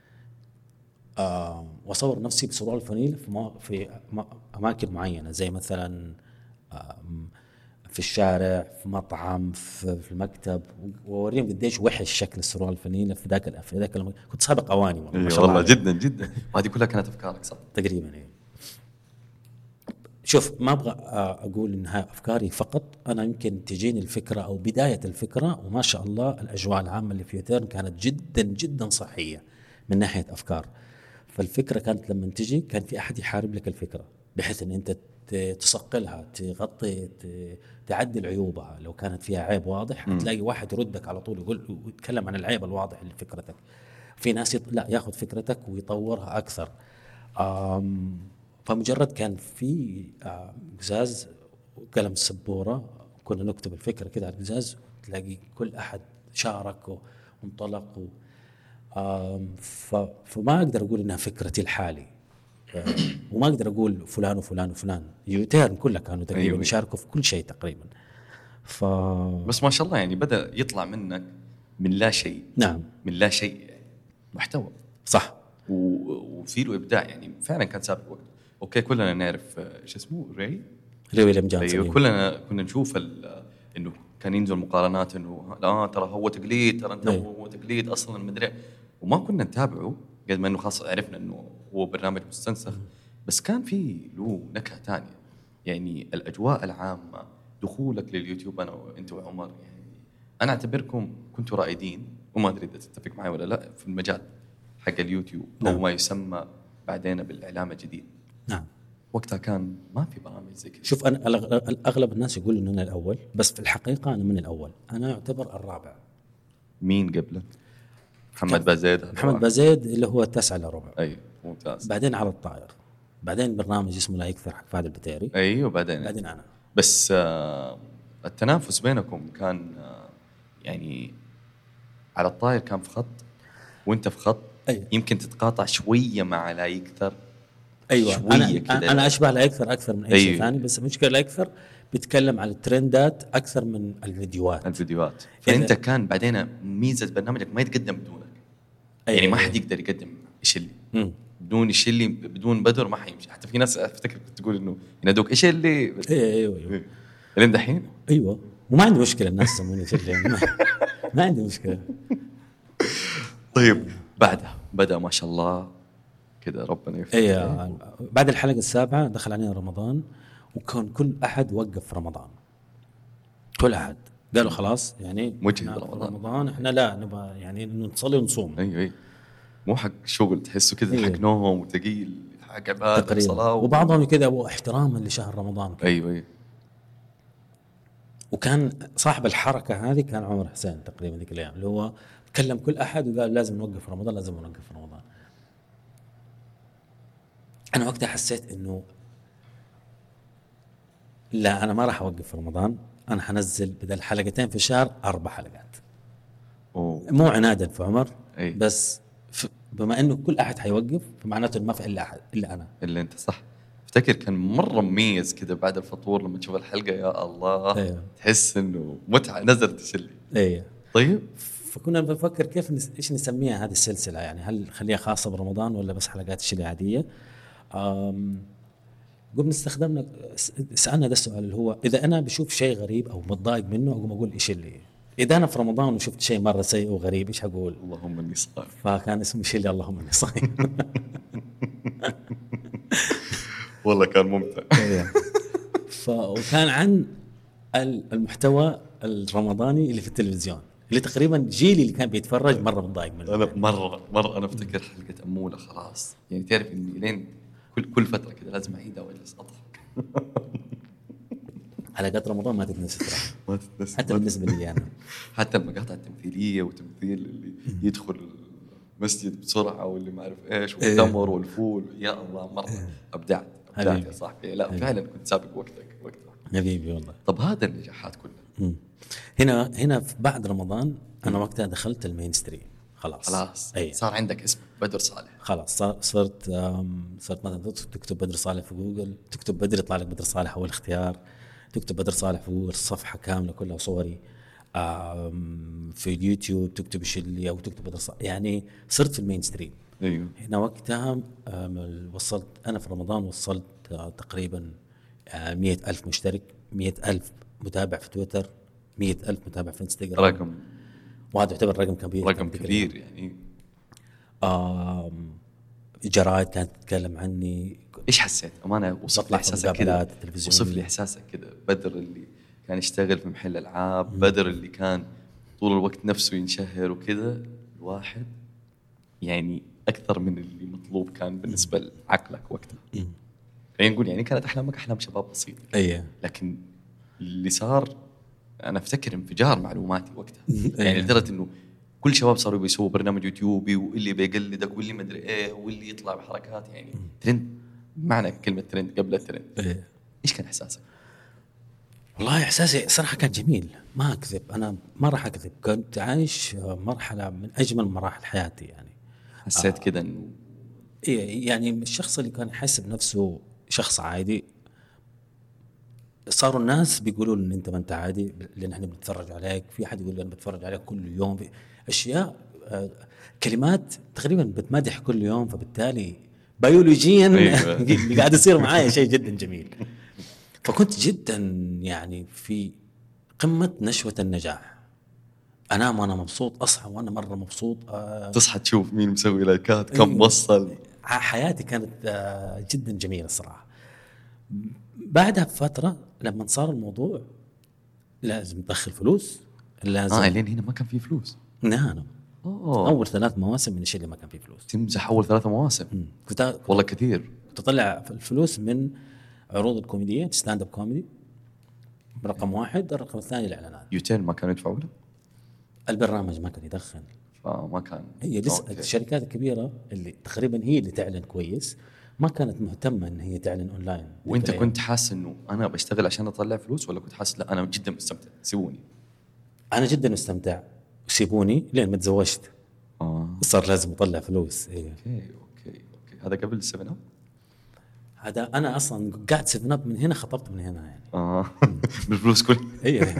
واصور نفسي بسروال فنيل في اماكن معينه، زي مثلا في الشارع، في مطعم، في المكتب، واوريهم قديش وحش شكل السروال الفنيل في ذاك كنت سابق اواني والله. ما شاء الله جدا جدا. وهذه كلها كانت افكارك صح؟ تقريبا ايه. شوف ما ابغى اقول انها افكاري فقط، انا يمكن تجيني الفكره او بدايه الفكره، وما شاء الله الاجواء العامه اللي في يوتيرن كانت جدا جدا صحيه من ناحيه افكار. فالفكره كانت لما تجي كان في احد يحارب لك الفكره بحيث ان انت تصقلها، تغطي، تعدل عيوبها. لو كانت فيها عيب واضح تلاقي واحد يردك على طول يقول ويتكلم عن العيب الواضح لفكرتك. في ناس لا ياخذ فكرتك ويطورها اكثر. فمجرد كان في قزاز وقلم السبوره، كنا نكتب الفكره كده على القزاز، تلاقي كل احد شارك وانطلق. فما اقدر اقول انها فكرتي الحالي، وما اقدر اقول فلان وفلان وفلان. يوتيرن كلها كانوا تقريبا أيوة. يشاركوا في كل شيء تقريبا. بس ما شاء الله يعني بدأ يطلع منك من لا شيء. نعم من لا شيء يعني محتوى صح، وفي له ابداع يعني فعلا كان سابق وقت. اوكي كلنا نعرف ايش اسمه ري ويليام جونسون. أيوة كلنا كنا نشوف انه كان ينزل مقارنات انه لا ترى هو تقليد، ترى انت هو تقليد اصلا مدري، وما كنا نتابعه قد ما انه خاص عرفنا انه هو برنامج مستنسخ. بس كان في له نكهه ثانيه يعني الاجواء العامه، دخولك لليوتيوب انا وانت وعمر، يعني انا اعتبركم كنتوا رائدين، وما ادري اذا تتفق معي ولا لا، في المجال حق اليوتيوب او ما يسمى بعدين بالاعلام الجديد. نعم وقتها كان ما في برامج زي كذا. شوف انا اغلب الناس يقولوا ان انا الاول، بس في الحقيقه انا من الاول، انا يعتبر الرابع. مين قبلك؟ محمد بازيد. محمد بازيد اللي هو 9:15. ايوه ممتاز. بعدين على الطائر، بعدين برنامج اسمه لا يكثر حق فهد البتيري. ايوه بعدين انا. بس التنافس بينكم كان يعني على الطائر كان في خط وانت في خط. أيوة. يمكن تتقاطع شويه مع لا يكثر. ايوه انا اشبه لا يكثر اكثر من اي شيء ثاني، بس المشكله لا يكثر بيتكلم عن الترندات اكثر من الفيديوهات. فانت كان بعدين ميزه برنامجك ما يتقدم بدونك. يعني ما حد يقدر يقدم ايش اللي بدون ايش اللي بدون بدر ما حيمشي. حتى في ناس افتكر تقول انه ينادوك ايش اللي ايوه لين دحين. ايوه وما عندي مشكله الناس يسموني ايش اللي ما عندي مشكله. طيب بعدها بدا ما شاء الله كذا ربنا يوفقك. ايوه بعد الحلقه السابعه دخل علينا رمضان، وكان كل احد وقف في رمضان. كل احد قالوا خلاص يعني مجهد رمضان احنا لا نبغى يعني نصلي ونصوم. ايوه مو حق شغل تحسه كذا. أيوة. حق نوم وثقيل، حق عباده وصلاه وبعضهم كذا ابو احتراما لشهر رمضان كده. ايوه وكان صاحب الحركه هذه كان عمر حسين تقريبا ذيك الايام، اللي هو كلم كل احد وقال لازم نوقف رمضان، لازم نوقف رمضان. انا وقتها حسيت انه لا انا ما راح اوقف في رمضان، انا حنزل بدل حلقتين في الشهر 4 حلقات. مو عنادا في عمر. بس بما انه كل احد حيوقف فمعناته ما في الا احد الا انا. الا انت صح. افتكر كان مره مميز كذا بعد الفطور لما تشوف الحلقه يا الله. أيوه. تحس انه متعه نزلت تشلي. ايوه طيب فكنا بنفكر كيف ايش نسميها هذه السلسله، يعني هل نخليها خاصه برمضان ولا بس حلقات الشلي عاديه. قمنا استخدمنا سالنا ده السؤال اللي هو اذا انا بشوف شيء غريب او متضايق منه اقوم اقول ايش اللي اذا انا في رمضان وشفت شيء مره سيء وغريب ايش حقول؟ اللهم اني صائم. فكان اسمه ايش اللي اللهم اني صايم. والله كان ممتع. وكان عن المحتوى الرمضاني اللي في التلفزيون اللي تقريبا جيلي اللي كان بيتفرج مره متضايق منه. انا مره انا افتكر حلقه اموله خلاص يعني تعرف اني لين كل فتره كذا لازم اعيدها واجلس اضحك. حلقات رمضان ما تتنسى صراحه، ما تتنسى حتى بالنسبه لي انا. حتى المقاطع التمثيليه وتمثيل اللي يدخل المسجد بسرعه واللي ما اعرف ايش والتمر والفول، يا الله مره ابدعت يا صاحبي. لا فعلا كنت سابق وقتك وقتها حبيبي والله. طب هذا النجاحات كلها هنا بعد رمضان انا وقتها دخلت المين ستريم خلاص. أي. صار عندك اسم بدر صالح. خلاص صرت مثلا تكتب بدر صالح في جوجل، تكتب بدر يطلع لك بدر صالح اول اختيار، تكتب بدر صالح في جوجل صفحه كامله كلها صوري. في اليوتيوب تكتب ايش اللي او تكتب بدر صالح، يعني صرت في المين ستريم. ايوه هنا وقتها وصلت انا في رمضان وصلت تقريبا 100,000 مشترك، 100,000 متابع في تويتر، 100,000 متابع في انستغرام. رقم وهذا يعتبر رقم كبير، رقم كبير يعني. جرائد كانت تتكلم عني. ايش حسيت امانه؟ وصف لي احساسك كذا، وصف لي احساسك كذا. بدر اللي كان يشتغل في محل العاب، بدر اللي كان طول الوقت نفسه ينشهر وكذا، الواحد يعني اكثر من اللي مطلوب كان بالنسبه لعقلك وقتها. خلينا نقول يعني كانت احلامك احلام شباب بسيطه. ايوه لكن اللي صار انا افتكر انفجار معلوماتي وقتها. يعني لدرجه انه كل شباب صاروا بيسووا برنامج يوتيوبي، واللي بيقلدك واللي مدري ايه واللي يطلع بحركات يعني ترند. معنى كلمه ترند قبل الترند. ايش كان احساسك؟ والله احساسي صراحه كان جميل، ما اكذب، انا ما راح اكذب، كنت عايش مرحله من اجمل مراحل حياتي يعني. حسيت كذا انه يعني الشخص اللي كان يحس بنفسه شخص عادي، صاروا الناس بيقولوا ان انت ما انت عادي لان احنا بنتفرج عليك. في احد يقول انا بتفرج عليك كل يوم في اشياء كلمات تقريبا بتمدح كل يوم، فبالتالي بيولوجيا اللي قاعد يصير معايا شيء جدا جميل. فكنت جدا يعني في قمه نشوه النجاح، انام وانا مبسوط، اصحى وانا مره مبسوط. تصحى تشوف مين مسوي لايكات، كم وصل. حياتي كانت جدا جميله الصراحه. بعدها بفتره لما صار الموضوع لازم تدخل فلوس، لازم لين هنا ما كان في فلوس. نعم. اول 3 مواسم من الشيء اللي ما كان فيه فلوس. تمزح اول 3 مواسم؟ والله كثير. تطلع الفلوس من عروض الكوميدية، ستاند اب كوميدي رقم 1، الرقم الثاني الاعلانات. يوتيل ما كانوا يدفعوا له؟ البرنامج ما كان يدخل، ما كان. هي لسه الشركات الكبيرة اللي تقريبا هي اللي تعلن كويس ما كانت مهتمة ان هي تعلن اونلاين. وانت كنت حاسس انه انا بشتغل عشان اطلع فلوس، ولا كنت حاسس لا انا جدا مستمتع سيبوني؟ انا جدا مستمتع سيبوني لين ما تزوجت. صار لازم اطلع فلوس. اوكي هذا قبل 7 اب؟ هذا انا اصلا قاعد 7 اب من هنا، خطبت من هنا يعني. بالفلوس كل. ايوه.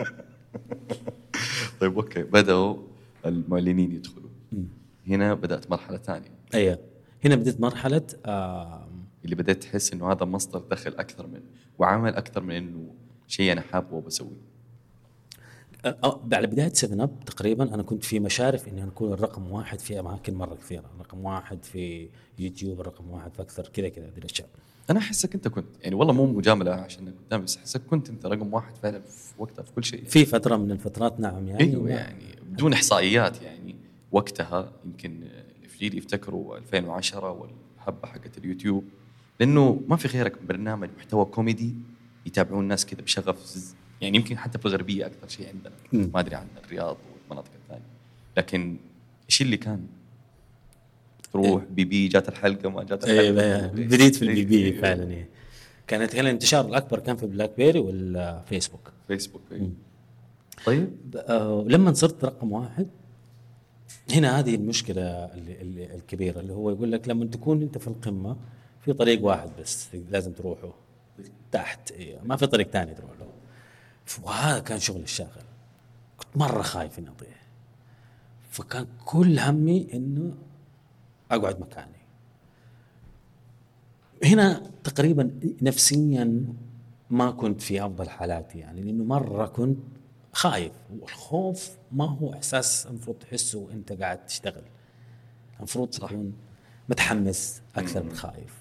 طيب اوكي، بدأوا المعلنين يدخلوا. هنا بدأت مرحلة ثانية. ايوه هنا بدأت مرحلة اللي بدأت تحس انه هذا مصدر دخل اكثر من وعمل اكثر من انه شيء انا حابه وبسويه. بعد بداية 7 اب تقريبا أنا كنت في مشارف إني أكون الرقم 1 في أماكن مرة كثيرة، رقم 1 في يوتيوب، رقم 1 في أكثر كذا هذه الأشياء. أنا أحسك أنت كنت يعني والله مو مجاملة عشان قدام، بس أحسك كنت أنت رقم 1 فعلا في وقتها في كل شيء. في فترة من الفترات نعم يعني. أيوة يعني بدون إحصائيات يعني وقتها يمكن اللي في جيلي يفتكروا 2010 والحبة حقت اليوتيوب، لأنه ما في غيرك برنامج محتوى كوميدي يتابعون الناس كذا بشغف. يعني يمكن حتى في الغربية أكثر شيء عندنا، ما أدري عن الرياض والمناطق الثانية. لكن إيش اللي كان تروح بي جات الحلقة ما جات الحلقة؟ بديت في البي بي فعلا. كان الانتشار الأكبر كان في بلاك بيري والفيسبوك. طيب لما صرت رقم 1 هنا هذه المشكلة الكبيرة اللي هو يقول لك لما تكون أنت في القمة في طريق واحد بس لازم تروحه تحت، ما في طريق تاني تروح له. وهذا كان شغل الشاغل، كنت مرة خايف إني أضيع، فكان كل همي إنه أقعد مكاني. هنا تقريبا نفسيا ما كنت في افضل حالاتي يعني، لانه مره كنت خايف، والخوف ما هو احساس المفروض تحسه وانت قاعد تشتغل، المفروض تكون متحمس اكثر من خايف،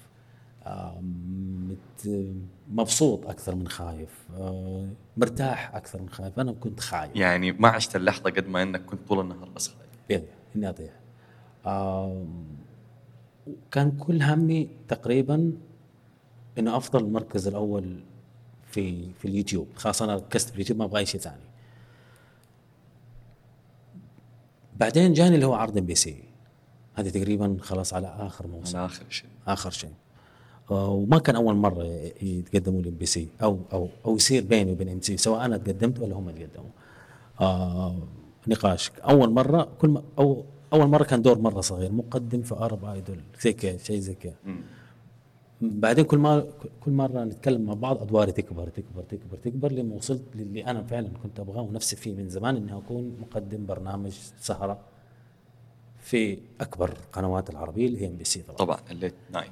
مبسوط اكثر من خايف، مرتاح اكثر من خايف. انا كنت خايف يعني ما عشت اللحظه قد ما انك كنت طول النهار بس خايف. اني اضيع. كان كل همي تقريبا انه افضل المركز الاول في اليوتيوب، خلاص انا ركزت في اليوتيوب ما ابغى اي شيء ثاني. بعدين جاني اللي هو عرض MBC، هذه تقريبا خلاص على اخر موسم، على اخر شيء. وما كان اول مره يتقدموا لي MBC او يصير بيني وبين MBC، سواء انا تقدمت ولا هم تقدموا. نقاش اول مره، اول مره كان دور مره صغير، مقدم في أرب ايدول زي كذا، شيء زي كذا. بعدين كل مره نتكلم مع بعض ادواري تكبر تكبر تكبر تكبر لما وصلت للي انا فعلا كنت ابغاه ونفسي فيه من زمان، اني اكون مقدم برنامج سهره في اكبر قنوات العربيه اللي هي MBC. طبعا الليت نايت.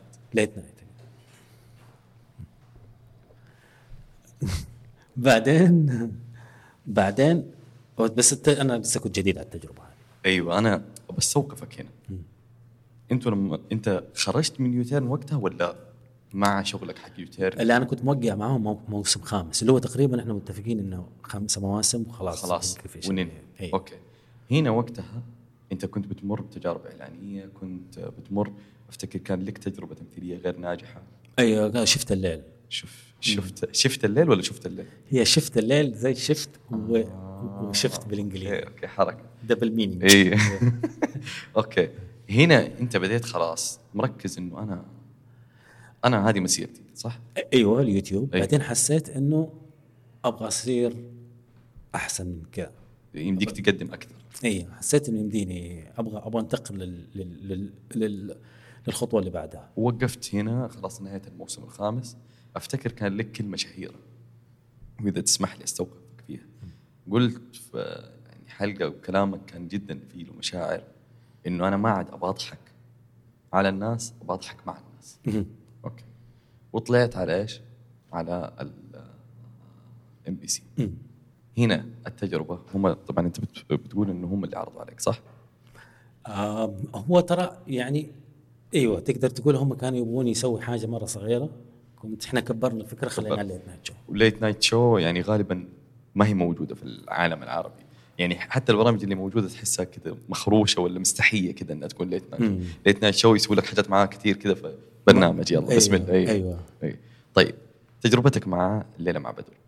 بعدين بس انا لسه كنت جديد على التجربه هذه. ايوه انا بس اوقفك هنا. انتوا لما انت خرجت من يوتيرن وقتها ولا مع شغلك حق يوتيرن؟ اللي انا كنت موقع معهم موسم خامس، اللي هو تقريبا احنا متفقين انه 5 مواسم وخلاص وننهي. اوكي. هنا وقتها انت كنت بتمر بتجارب اعلانيه، كنت بتمر، افتكر كان لك تجربه تمثيليه غير ناجحه. ايوه شفت الليل. شفت الليل ولا شفت الليل؟ هي شفت الليل زي شفت وشفت بالانجليزي. اوكي حركه دبل مينينج. اي اوكي. هنا انت بديت خلاص مركز انه انا هذه مسيرتي صح؟ ايوه اليوتيوب. أيوة. بعدين حسيت انه ابغى اصير احسن من كذا، يمديك تقدم اكثر. ايوه حسيت انه يمديني ابغى انتقل للخطوه اللي بعدها. وقفت هنا خلاص نهايه الموسم الخامس. افتكر كان لك كلمه شهيره واذا تسمح لي استوقفك فيها. قلت في يعني حلقه وكلامك كان جدا فيه له مشاعر، انه انا ما عاد ابغى اضحك على الناس، ابغى اضحك مع الناس. اوكي. وطلعت على ايش؟ على MBC. هنا التجربه هم طبعا انت بتقول انه هم اللي عرضوا عليك صح؟ هو ترى يعني ايوه تقدر تقول هم كانوا يبغون يسوي حاجه مره صغيره، كنت احنا كبرنا الفكره خلينا ليت نايت شو. وليت نايت شو يعني غالبا ما هي موجوده في العالم العربي، يعني حتى البرامج اللي موجوده تحسها كذا مخروشه ولا مستحيه كذا انها تكون ليت نايت. ليت نايت شو يسوي لك حاجات معاه كثير كذا في برنامج يلا. أيوة. بسم الله. أيوة. طيب تجربتك مع الليله مع بدر؟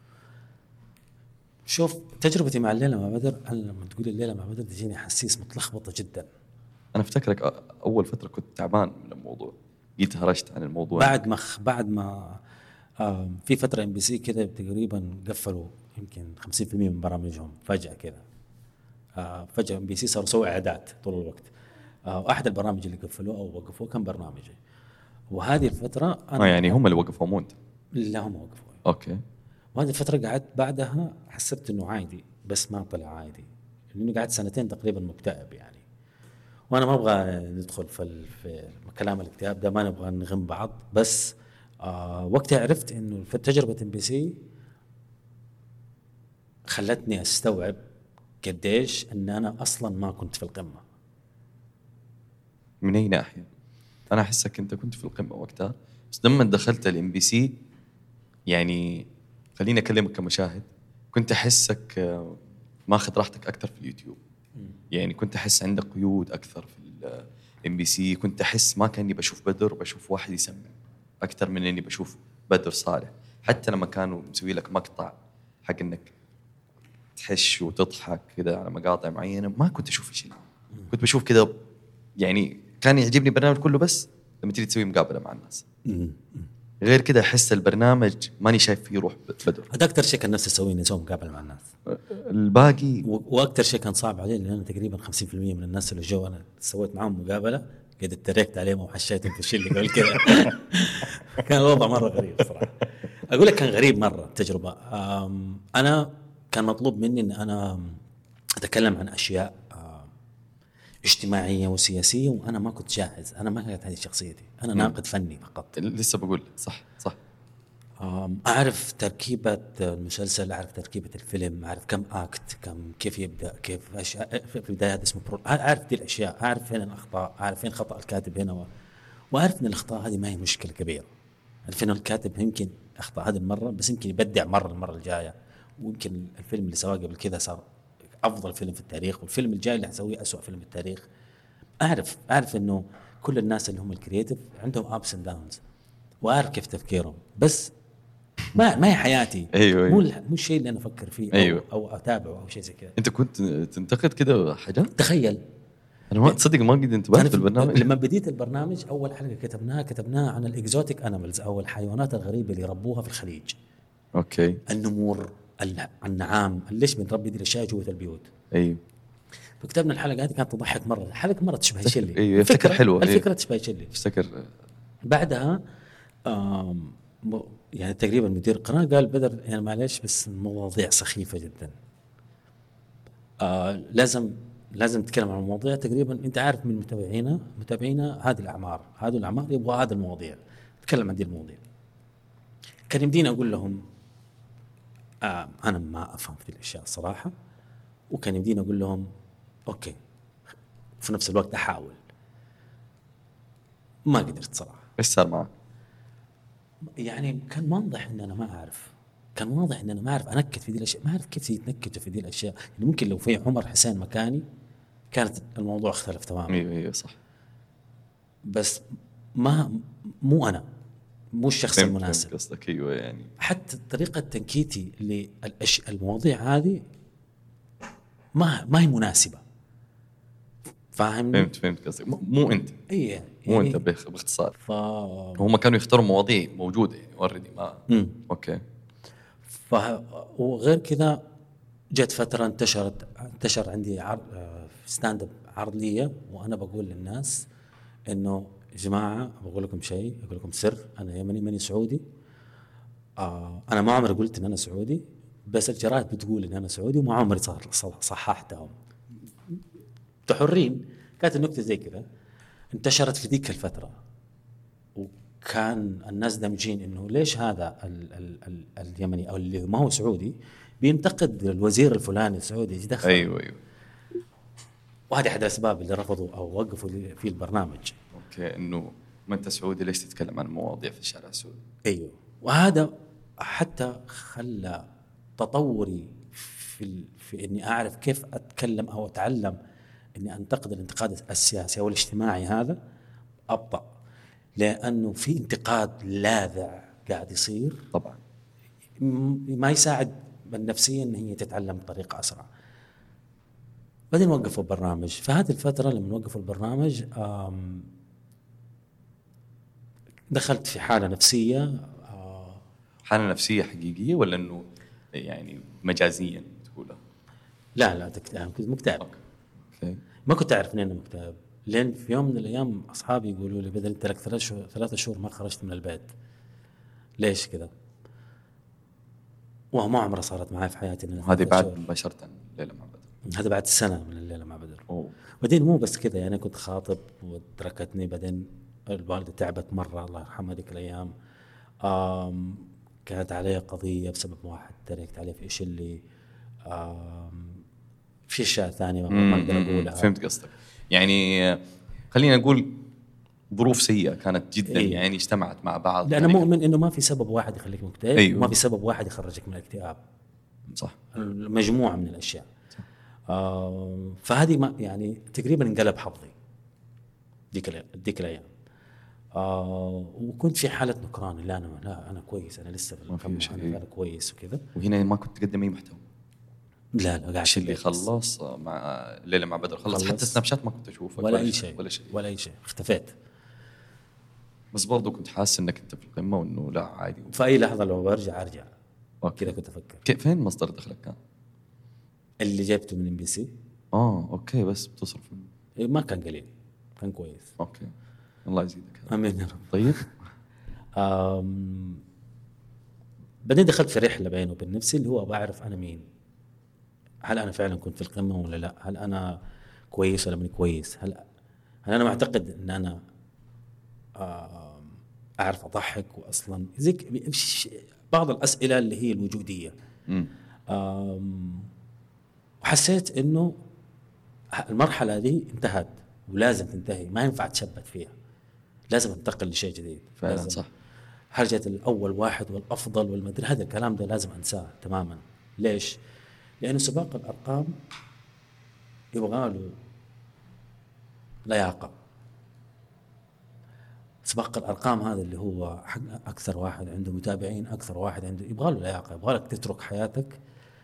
شوف تجربتي مع الليله مع بدر، انا لما تقول الليله مع بدر تجيني حسيس متلخبطه جدا. انا افتكرك اول فتره كنت تعبان من الموضوع، جيت هرجت عن الموضوع بعد ما في فتره MBC كذا تقريبا قفلوا يمكن 50% من برامجهم فجاه كذا. فجاه MBC صاروا يسووا اعادات طول الوقت. واحد البرامج اللي قفلوه او وقفوه كان برنامجي، وهذه الفتره انا يعني هم اللي وقفوا مو انت؟ لا هم وقفوا. اوكي. وهذه الفتره قعدت بعدها حسبت انه عادي، بس ما طلع عادي لانه قعدت 2 تقريبا مكتئب يعني. وانا ما ابغى ندخل في كلام الاكتئاب ده، ما نبغى نغم بعض، بس وقتها عرفت انه في تجربه MBC خلتني استوعب قديش ان انا اصلا ما كنت في القمه. من اي ناحيه؟ انا احسك انت كنت في القمه وقتها، بس لما دخلت MBC يعني خليني اكلمك كمشاهد، كنت احسك ماخذ راحتك اكثر في اليوتيوب. يعني كنت احس عندك قيود اكثر في MBC. كنت احس ما كاني بشوف بدر وبشوف واحد يسمع اكثر من اني بشوف بدر صالح. حتى لما كانوا مسوي لك مقطع حق انك تحش وتضحك كذا على مقاطع معينه، ما كنت اشوف شيء. كنت بشوف كذا يعني كان يعجبني البرنامج كله بس لما تيجي تسوي مقابله مع الناس. غير كده احس البرنامج ماني شايف فيه روح بدر. هذا اكثر شيء كان نفسي اسويه، اني اسوي مقابله مع الناس. الباقي واكثر شيء كان صعب علي لان تقريبا 50% من الناس اللي جو انا سويت معهم مقابله قد اتريقت عليهم وحشيتهم في الشيء اللي قبل كذا. كان الوضع مره غريب صراحه. اقول لك كان غريب مره التجربه. انا كان مطلوب مني ان انا اتكلم عن اشياء اجتماعية وسياسية، وأنا ما كنت جاهز. أنا ما كانت هذه شخصيتي، أنا ناقد فني فقط. لسه بقول لك صح. أعرف تركيبة المسلسل، أعرف تركيبة الفيلم، أعرف كم أكت، كيف يبدأ، كيف أشياء في البداية اسمه أعرف دي الأشياء، أعرف فين الأخطاء، أعرف فين خطأ الكاتب هنا وأعرف إن الأخطاء هذه ما هي مشكلة كبيرة. عارف إن الكاتب يمكن أخطأ هذه المرة، بس يمكن يبدع المرة الجاية، ويمكن الفيلم اللي سواه قبل كذا صار أفضل فيلم في التاريخ، والفيلم الجاي اللي حسويه أسوأ فيلم في التاريخ. أعرف إنه كل الناس اللي هم الكرياتيف عندهم ups and downs، وأعرف كيف تفكيرهم، بس ما هي حياتي. أيوة. مو الشيء اللي أنا أفكر فيه أيوة. أو أتابعه أو شيء زي كذا. أنت كنت تنتقد كده حاجات؟ تخيل أنا ما تصدق ما قد انتبهت في البرنامج. لما بديت البرنامج أول حلقة كتبناها عن الإكزوتيك أنيمالز أو الحيوانات الغريبة اللي يربوها في الخليج. أوكي. النمور، النعام، ليش بنربي دي الأشياء جوة البيوت. أيوة. فكتبنا الحلقة هذه، كانت تضحك مرة، الحلقة مرة تشبه شلي. أيوة. الفكرة حلوة. الفكرة تشبه شلي. افتكر بعدها يعني تقريبا مدير القناة قال بدر يعني معلش بس المواضيع سخيفة جدا، لازم نتكلم عن المواضيع. تقريبا انت عارف من متابعينا هذه الأعمار يبغوا هذه المواضيع، نتكلم عن دي المواضيع. كان يمديني أقول لهم أنا ما أفهم في الأشياء الصراحة، وكان يمديني أقول لهم أوكي، في نفس الوقت أحاول. ما قدرت صراحة. إيش صار معك؟ يعني كان واضح ان انا ما اعرف انكت في دي الاشياء، ما اعرف كيف يتنكتوا في دي الاشياء. يعني ممكن لو في عمر حسين مكاني كانت الموضوع اختلف تماما. ايوه صح. بس مو الشخص المناسب. قصدك ايوه، يعني حتى طريقه تنكيتي للمواضيع هذه ما هي مناسبه. فاهمني؟ فهمت قصدك. مو انت. يعني مو انت باختصار. هم كانوا يختاروا مواضيع موجوده يعني اوريدي ما اوكي. وغير كذا جت فتره انتشر عندي ستاند اب عرض لي، وانا بقول للناس انه يا جماعه بقول لكم شيء، اقول لكم سر، انا يمني ماني سعودي. انا ما عمري قلت ان انا سعودي، بس الجرائد بتقول ان انا سعودي، وما عمري صححتهم. تحرين كانت النكته زي كذا، انتشرت في ذيك الفتره، وكان الناس دمجين انه ليش هذا اليمني او اللي ما هو سعودي بينتقد الوزير الفلاني السعودي، ايش دخل؟ ايوه وهذه احد الاسباب اللي رفضوا او وقفوا في البرنامج. اوكي، انه ما انت سعودي ليش تتكلم عن مواضيع في الشارع السعودي؟ ايوه، وهذا حتى خلى تطوري في اني اعرف كيف اتكلم او اتعلم اني انتقد الانتقاد السياسي او الاجتماعي هذا ابطأ، لانه في انتقاد لاذع قاعد يصير طبعا ما يساعد النفسيه ان هي تتعلم بطريقه اسرع. بعدين وقفوا البرنامج. في هذه الفتره لما وقفوا البرنامج دخلت في حاله نفسيه. حاله نفسيه حقيقيه ولا انه يعني مجازيا تقولها؟ لا كنت مكتئب. اوكي. ما كنت اعرف اني مكتئب، لين في يوم من الايام اصحابي يقولوا لي بدل انت لك 3 شهور ما خرجت من البيت، ليش كذا؟ وما عمرها صارت معي في حياتي. هذه بعد مباشره الليله مع بدر؟ هذا بعد سنه من الليله مع بدر. بعدين مو بس كذا، يعني كنت خاطب وتركتني، بعدين الوالده تعبت مره الله يرحمها ذيك الايام. كانت علي قضيه بسبب واحد تركت عليه في ايش اللي في اشياء ثانيه ما اقدر اقولها. فهمت قصدك. يعني خلينا نقول ظروف سيئه كانت جدا. أيوه. يعني اجتمعت مع بعض. لا انا مؤمن انه ما في سبب واحد يخليك مكتئب. أيوه. وما في سبب واحد يخرجك من الاكتئاب. صح. مجموعه من الاشياء. فهذه ما يعني تقريبا انقلب حظي ديك الايام. وكنت في حاله نكران. لا انا كويس، انا لسه انا كويس وكذا. وهنا ما كنت تقدم اي محتوى؟ لا قاعد اللي خلص مع الليله مع بدر خلص. حتى سناب شات ما كنت اشوفه ولا اي شيء اختفيت. بس برضو كنت حاسس انك انت في القمه وانه لا عادي. في اي لحظه لو برجع ارجع كذا كنت افكر. فين مصدر دخلك كان؟ اللي جبته من MBC. اوكي. بس بتصرف ما كان قليل، كان كويس. اوكي، الله يزيدك. امين يا رب. طيب. بعدين دخلت في رحله بيني وبين نفسي اللي هو بعرف انا مين. هل انا فعلا كنت في القمه ولا لا؟ هل انا كويس ولا ماني كويس؟ هل انا معتقد ان انا اعرف اضحك واصلا زي بعض الاسئله اللي هي الوجوديه. وحسيت انه المرحله دي انتهت ولازم تنتهي، ما ينفع تشبت فيها، لازم انتقل لشيء جديد. فعلا صح. حرجة الأول واحد والأفضل والمدري، هذا الكلام ده لازم أنساه تماما. ليش؟ لأنه سباق الأرقام يبغى له لياقة. سباق الأرقام هذا اللي هو أكثر واحد عنده متابعين، أكثر واحد عنده، يبغى له لياقة، يبغى لك تترك حياتك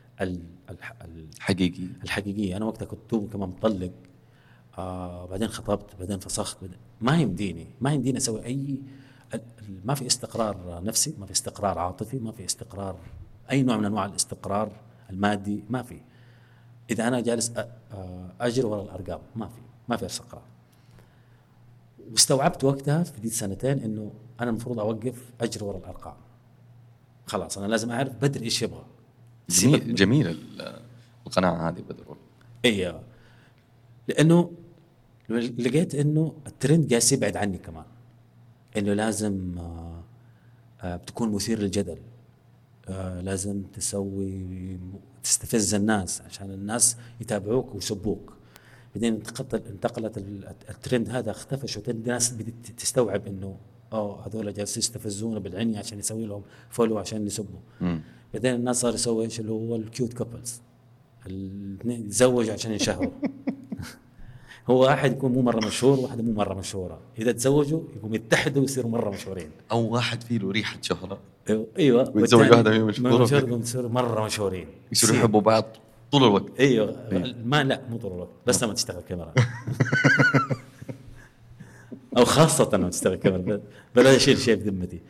الحقيقية. أنا وقتها كنت دوب كمان مطلق، بعدين خطبت، بعدين فسخت، ما يمديني أسوي أي، ما في استقرار نفسي، ما في استقرار عاطفي، ما في استقرار أي نوع من أنواع الاستقرار المادي، ما في. إذا أنا جالس أجري وراء الأرقام ما في استقرار. واستوعبت وقتها في دي السنتين إنه أنا المفروض أوقف أجري وراء الأرقام، خلاص أنا لازم أعرف بدر إيش يبغى. جميل القناعة هذه بدر. إيه، لأنه لقيت إنه الترند جالس يبعد عني كمان، إنه لازم بتكون مثير للجدل، لازم تستفز الناس عشان الناس يتابعوك ويسبوك. بعدين انتقلت الترند هذا، اختفى شوية، الناس بدأت تستوعب إنه هذول جالسين يستفزون بالعني عشان يسوي لهم فولو عشان يسبوا. بعدين الناس صار يسوي إيش اللي هو الكيوت كابلز، يتزوجوا عشان ينشهروا. هو واحد يكون مو مرة مشهور، واحدة مو مرة مشهورة، إذا تزوجوا يقوموا يتحدوا ويصيروا مرة مشهورين. أو واحد فيه له ريحة شهرة، أيوة، ويتزوج واحدة مشهورة، يصيروا مرة مشهورين، يصيروا يحبوا بعض طول الوقت. أيوة. ما لا مو طول الوقت، بس لما تشتغل كاميرا. أو خاصة لما تشتغل كاميرا، بلا أشيل شيء بذمتي.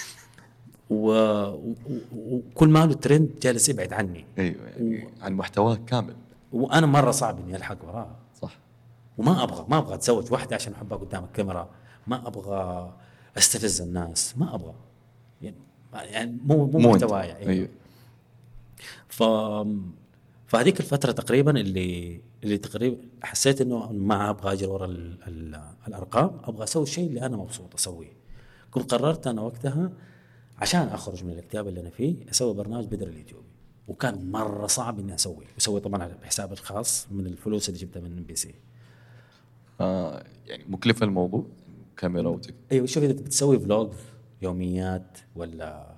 وكل ما له الترند جالس يبعد عني. أيوة، يعني عن محتواه كامل، وأنا مرة صعب إني ألحق وراه. صح. وما أبغى أتزوج واحدة عشان أحبها قدام الكاميرا، ما أبغى أستفز الناس، ما أبغى، يعني مو محتواي. أيوة. فهذيك الفترة تقريبا اللي تقريبا حسيت إنه ما أبغى أجري ورا الأرقام، أبغى أسوي الشيء اللي أنا مبسوط أسويه. كنت قررت أنا وقتها عشان أخرج من الاكتئاب اللي أنا فيه أسوي برنامج بدر اليوتيوبي، وكان مرة صعب إني أسوي طبعا بحساب الخاص من الفلوس اللي جبتها من MBC. يعني مكلفة الموضوع، كاميرا وتك. أيوة، شوف إذا بتسوي فلوج يوميات ولا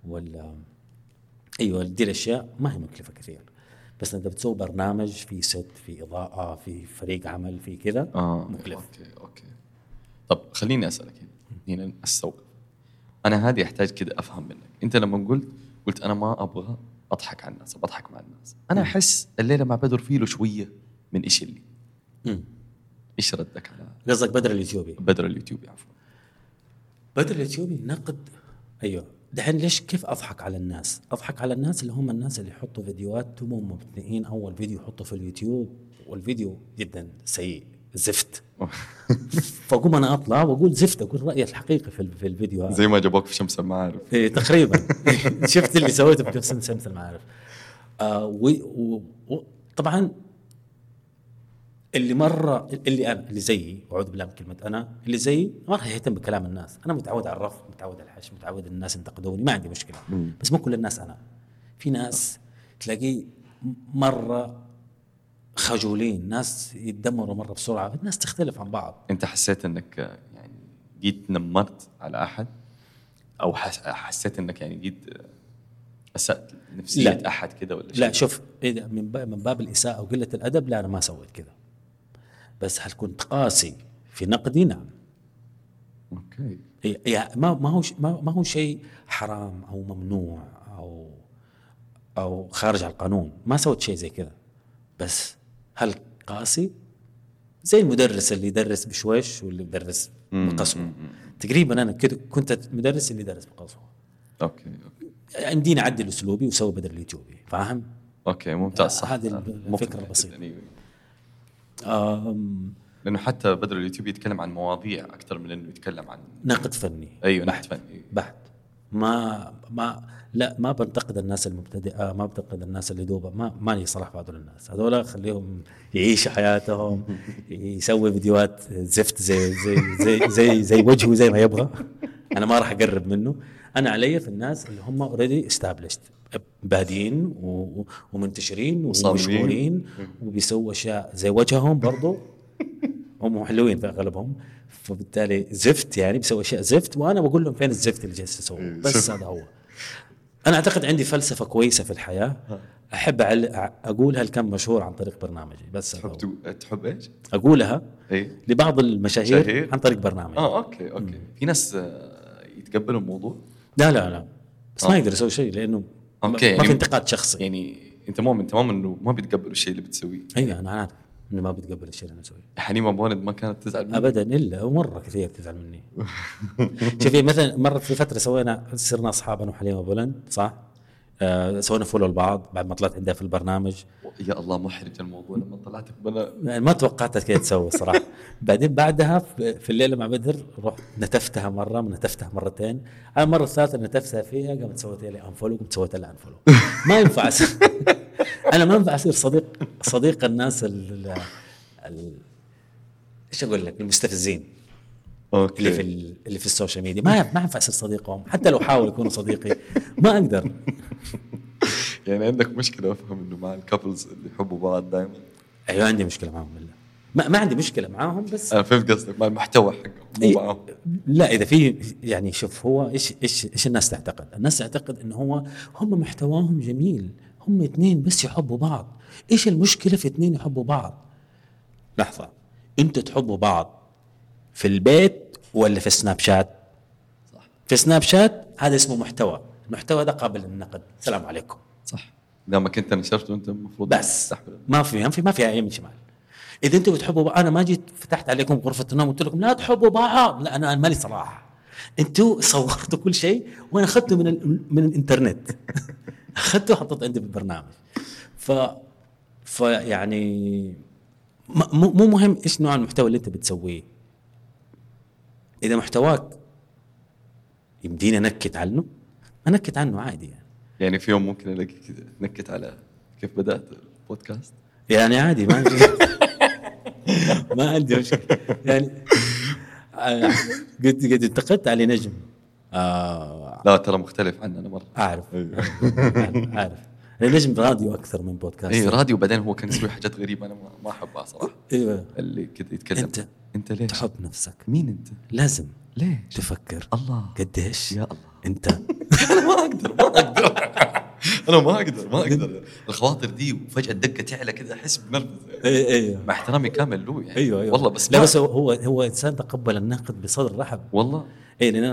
أيوة دي الأشياء ما هي مكلفة كثير، بس أنت بتسوي برنامج في ست، في إضاءة، في فريق عمل، في كذا مكلف. أوكي. طب خليني أسألك هنا أستوعب. أنا هذه أحتاج كده أفهم منك. أنت لما قلت أنا ما أبغى أضحك على الناس، بضحك مع الناس، أنا أحس الليلة مع بدر فيه له شوية من إيش اللي إيش ردك على قصدك بدر اليوتيوبي؟ بدر اليوتيوبي، عفوا. بدر اليوتيوبي نقد. أيوة، دحين ليش كيف أضحك على الناس؟ أضحك على الناس اللي هم الناس اللي يحطوا فيديوهات هم مبتدئين، أول فيديو يحطه في اليوتيوب والفيديو جدا سيء زفت. فأقوم أنا أطلع وأقول زفت، أقول رأيي الحقيقي في الفيديو هذا، زي ما جابوك في شمس المعارف. إيه تقريبا. شفت اللي سويته في شمس المعارف. وطبعا اللي زيي، وأعوذ بالله من كلمة أنا، اللي زيي ما راح يهتم بكلام الناس. أنا متعود على الرفض، متعود على الحش، متعود الناس ينتقدوني، ما عندي مشكلة. بس مو كل الناس. أنا في ناس تلاقيه مرة خجولين، ناس يتدمروا مرة بسرعة، الناس تختلف عن بعض. أنت حسيت أنك يعني جيت نمرت على أحد، أو حسيت أنك يعني جيت أسأت نفسية أحد كده ولا شيء؟ لا، شوف، إذا من باب الإساءة وقلة الأدب، لا أنا ما سويت كده. بس هل كنت قاسي في نقدي؟ نعم. أوكي. هي ما هو شيء حرام أو ممنوع أو خارج على القانون، ما سويت شيء زي كذا. بس هل قاسي؟ زي المدرس اللي يدرس بشويش واللي يدرس بقسوة. تقريبا أنا كنت مدرس اللي يدرس بقسوة. أوكي. عندي أعدل أسلوبي وسوي بدل اليوتيوبي، فاهم؟ أوكي، ممتاز. صح. هذه الفكرة البسيطة. لأنه حتى بدر اليوتيوب يتكلم عن مواضيع أكثر من إنه يتكلم عن نقد فني. أيوة، نقد فني بحت. ما بنتقد الناس المبتدئه، ما بنتقد الناس اللي دوبا، ما لي صلاح في هذول الناس. هذول خليهم يعيشوا حياتهم، يسوي فيديوهات زفت زي وجهه زي ما يبغى. انا ما راح اقرب منه. انا علي في الناس اللي هم اوريدي استابلشت، بادين ومنتشرين ومشهورين وبيسووا اشياء زي وجههم برضو، هم حلوين في اغلبهم، فبالتالي زفت يعني بيسوي اشياء زفت، وانا بقول لهم فين الزفت اللي جالس تسويه. بس هذا هو. انا اعتقد عندي فلسفه كويسه في الحياه، احب اقولها لكم مشهور عن طريق برنامجي. بس تحب ايش اقولها إيه؟ لبعض المشاهير عن طريق برنامجي. اوكي في ناس يتقبلوا الموضوع. لا بس ما يقدر يسوي شيء لانه ما يعني في انتقاد شخصي. يعني انت مؤمن تمام انه ما بيتقبلوا الشيء اللي بتسويه؟ ايوه انا عارف انه ما بيتقبل الشيء اللي انا اسويه. حنيمه بوند ما كانت تزعل مني ابدا، الا مره كثير تزعل مني. شوفي مثلا مره في فتره صرنا اصحاب انا وحليمه بولند، صح؟ سوينا فولو لبعض بعد ما طلعت عندها في البرنامج. يا الله محرج الموضوع لما طلعت بلا يعني ما توقعتها كذا تسوي صراحه. بعدين بعدها في الليله مع بدر رحت نتفتها مره، نتفتها مرتين. على المره الثالثه نتفتها فيها قامت سويت لي انفولو، قمت سويت لها انفولو. ما ينفع انا ما ينفع اصير صديق الناس ايش اقول لك، المستفزين. أوكي. اللي في السوشيال ميديا ما ينفع اصير صديقهم، حتى لو حاول يكونوا صديقي ما اقدر. يعني عندك مشكله افهم انه مع الكابلز اللي يحبوا بعض دائما؟ ايوه عندي مشكله معهم. ما عندي مشكله معاهم، بس انا فهمت قصدك، مع المحتوى حقهم مو معهم. لا اذا في يعني شوف، هو ايش الناس تعتقد؟ الناس تعتقد انه هم محتواهم جميل، هم اثنين بس يحبوا بعض. ايش المشكله في اثنين يحبوا بعض؟ لحظه، انتوا تحبوا بعض في البيت ولا في سناب شات؟ صح. في سناب شات هذا اسمه محتوى، المحتوى ده قابل للنقد. السلام عليكم. صح. دامك انت نشرت وانت المفروض بس ما في يمين شمال. اذا انتوا بتحبوا بعض، انا ما جيت فتحت عليكم غرفه النوم قلت لكم لا تحبوا بعض، لا انا مالي صراحه. انتوا صورتوا كل شيء وانا اخذته من الانترنت. اخذته وحطيته عندي بالبرنامج. يعني مو مهم ايش نوع المحتوى اللي انت بتسويه. اذا محتواك يمدينا نكت عنه انكت عنه عادي يعني في يوم ممكن الاقي كذا نكت على كيف بدات البودكاست يعني عادي. ما عندي مشكله يعني. قد انتقدت علي نجم. لا ترى مختلف عننا مره. عارف. عارف النجم راديو اكثر من بودكاست. اي راديو، بعدين هو كان يسوي حاجات غريبه انا ما احبها صراحه. ايوه اللي كذا يتكلم. انت ليش تحب نفسك؟ مين انت؟ لازم ليش تفكر الله قديش يا الله انت. انا ما اقدر الخواطر دي وفجاه الدقه تعلى كذا احس بنرفز. ايوه مع احترامي كامل له يعني. ايوه والله بس لا بس هو انسان تقبل النقد بصدر رحب والله. اي لان انا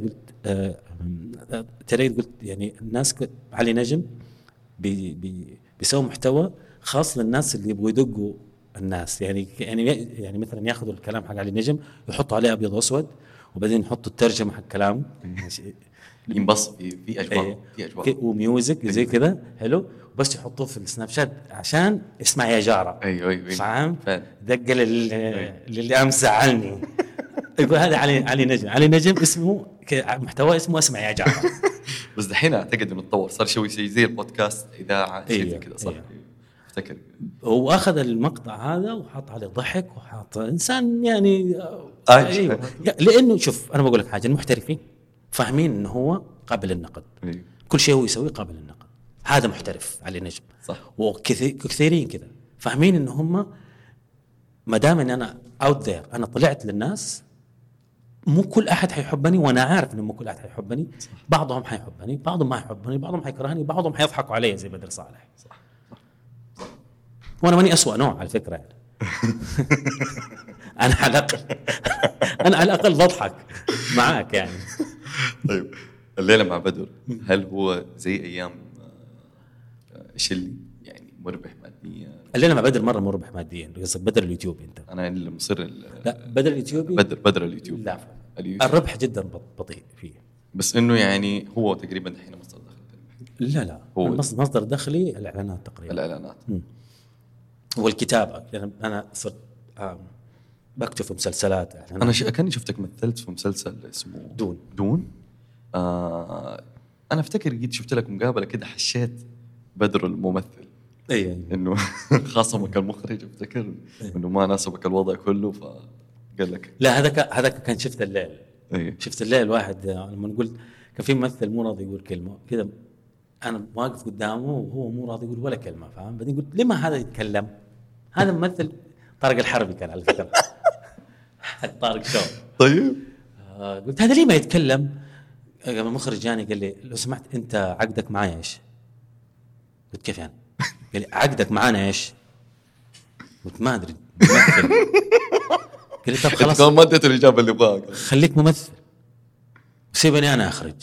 ترى قلت يعني الناس علي نجم بيسوي محتوى خاص للناس اللي يبغوا يدقوا الناس. يعني مثلا ياخذوا الكلام حق علي نجم يحطوا عليه ابيض واسود وبعدين يحطوا الترجمه حق كلامه ينبص في اجواء وميوزك زي كذا حلو، وبس يحطوه في السناب شات عشان اسمع يا جاره. ايوه فاهم؟ دق اللي امس زعلني. يقول هذا علي نجم اسمه محتوى اسمه اسمع يا جاره. بس دحين اعتقد انه تطور، صار شيء زي البودكاست اذاعه شيء زي كذا صح. افتكر هو اخذ المقطع هذا وحط عليه ضحك وحط انسان يعني أيوة. لانه شوف انا بقول لك حاجه، المحترفين فاهمين انه هو قابل للنقد. أيوة. كل شيء هو يسويه قابل للنقد. هذا محترف علي نجم صح. وكثيرين كذا فاهمين انه هم ما دام ان انا اوت ذير، انا طلعت للناس، مو كل احد حيحبني، وانا عارف انه مو كل احد حيحبني. بعضهم حيحبني، بعضهم ما يحبني، بعضهم حيكرهني، بعضهم حيضحكوا علي زي بدر صالح. صح. وانا ماني أسوأ نوع على فكره يعني. انا على الاقل بضحك معاك يعني. طيب الليله مع بدر هل هو زي ايام شلي يعني مربح ماديا؟ الليله مع بدر مره مربح ماديا. قصدك بدر اليوتيوب انت؟ انا اللي مصر لا بدر اليوتيوبي. بدر اليوتيوب. لا الربح جدا بطيء فيه، بس انه يعني هو تقريبا الحين مصدر دخل. لا هو مصدر دخلي الاعلانات تقريبا. الاعلانات والكتابه يعني انا صرت بكتب في مسلسلات. انا كاني شفتك مثلت في مسلسل اسمه دون. انا افتكر قد شفت لك مقابله كده حشيت بدر الممثل اي انه خاصمك المخرج، افتكر انه ما ناسبك الوضع كله فقال لك لا هذا كان شفت الليل. ايه شفت الليل واحد لما نقول كان في ممثل مو راضي يقول كلمه كذا، انا واقف قدامه وهو مو راضي يقول ولا كلمه، فاهم؟ بعدين قلت لما هذا يتكلم، هذا ممثل طارق الحربي كان على فكره طارق شو. طيب قلت هذا ليه ما يتكلم؟ المخرج جاني قال لي لو سمحت انت عقدك معايا ايش؟ قلت كيف يعني؟ قال لي عقدك معانا ايش؟ قلت ما ادري ممثل. قال لي طب خلاص ما اديته الاجابه اللي يبغاها. خليك ممثل وسيبني انا اخرج.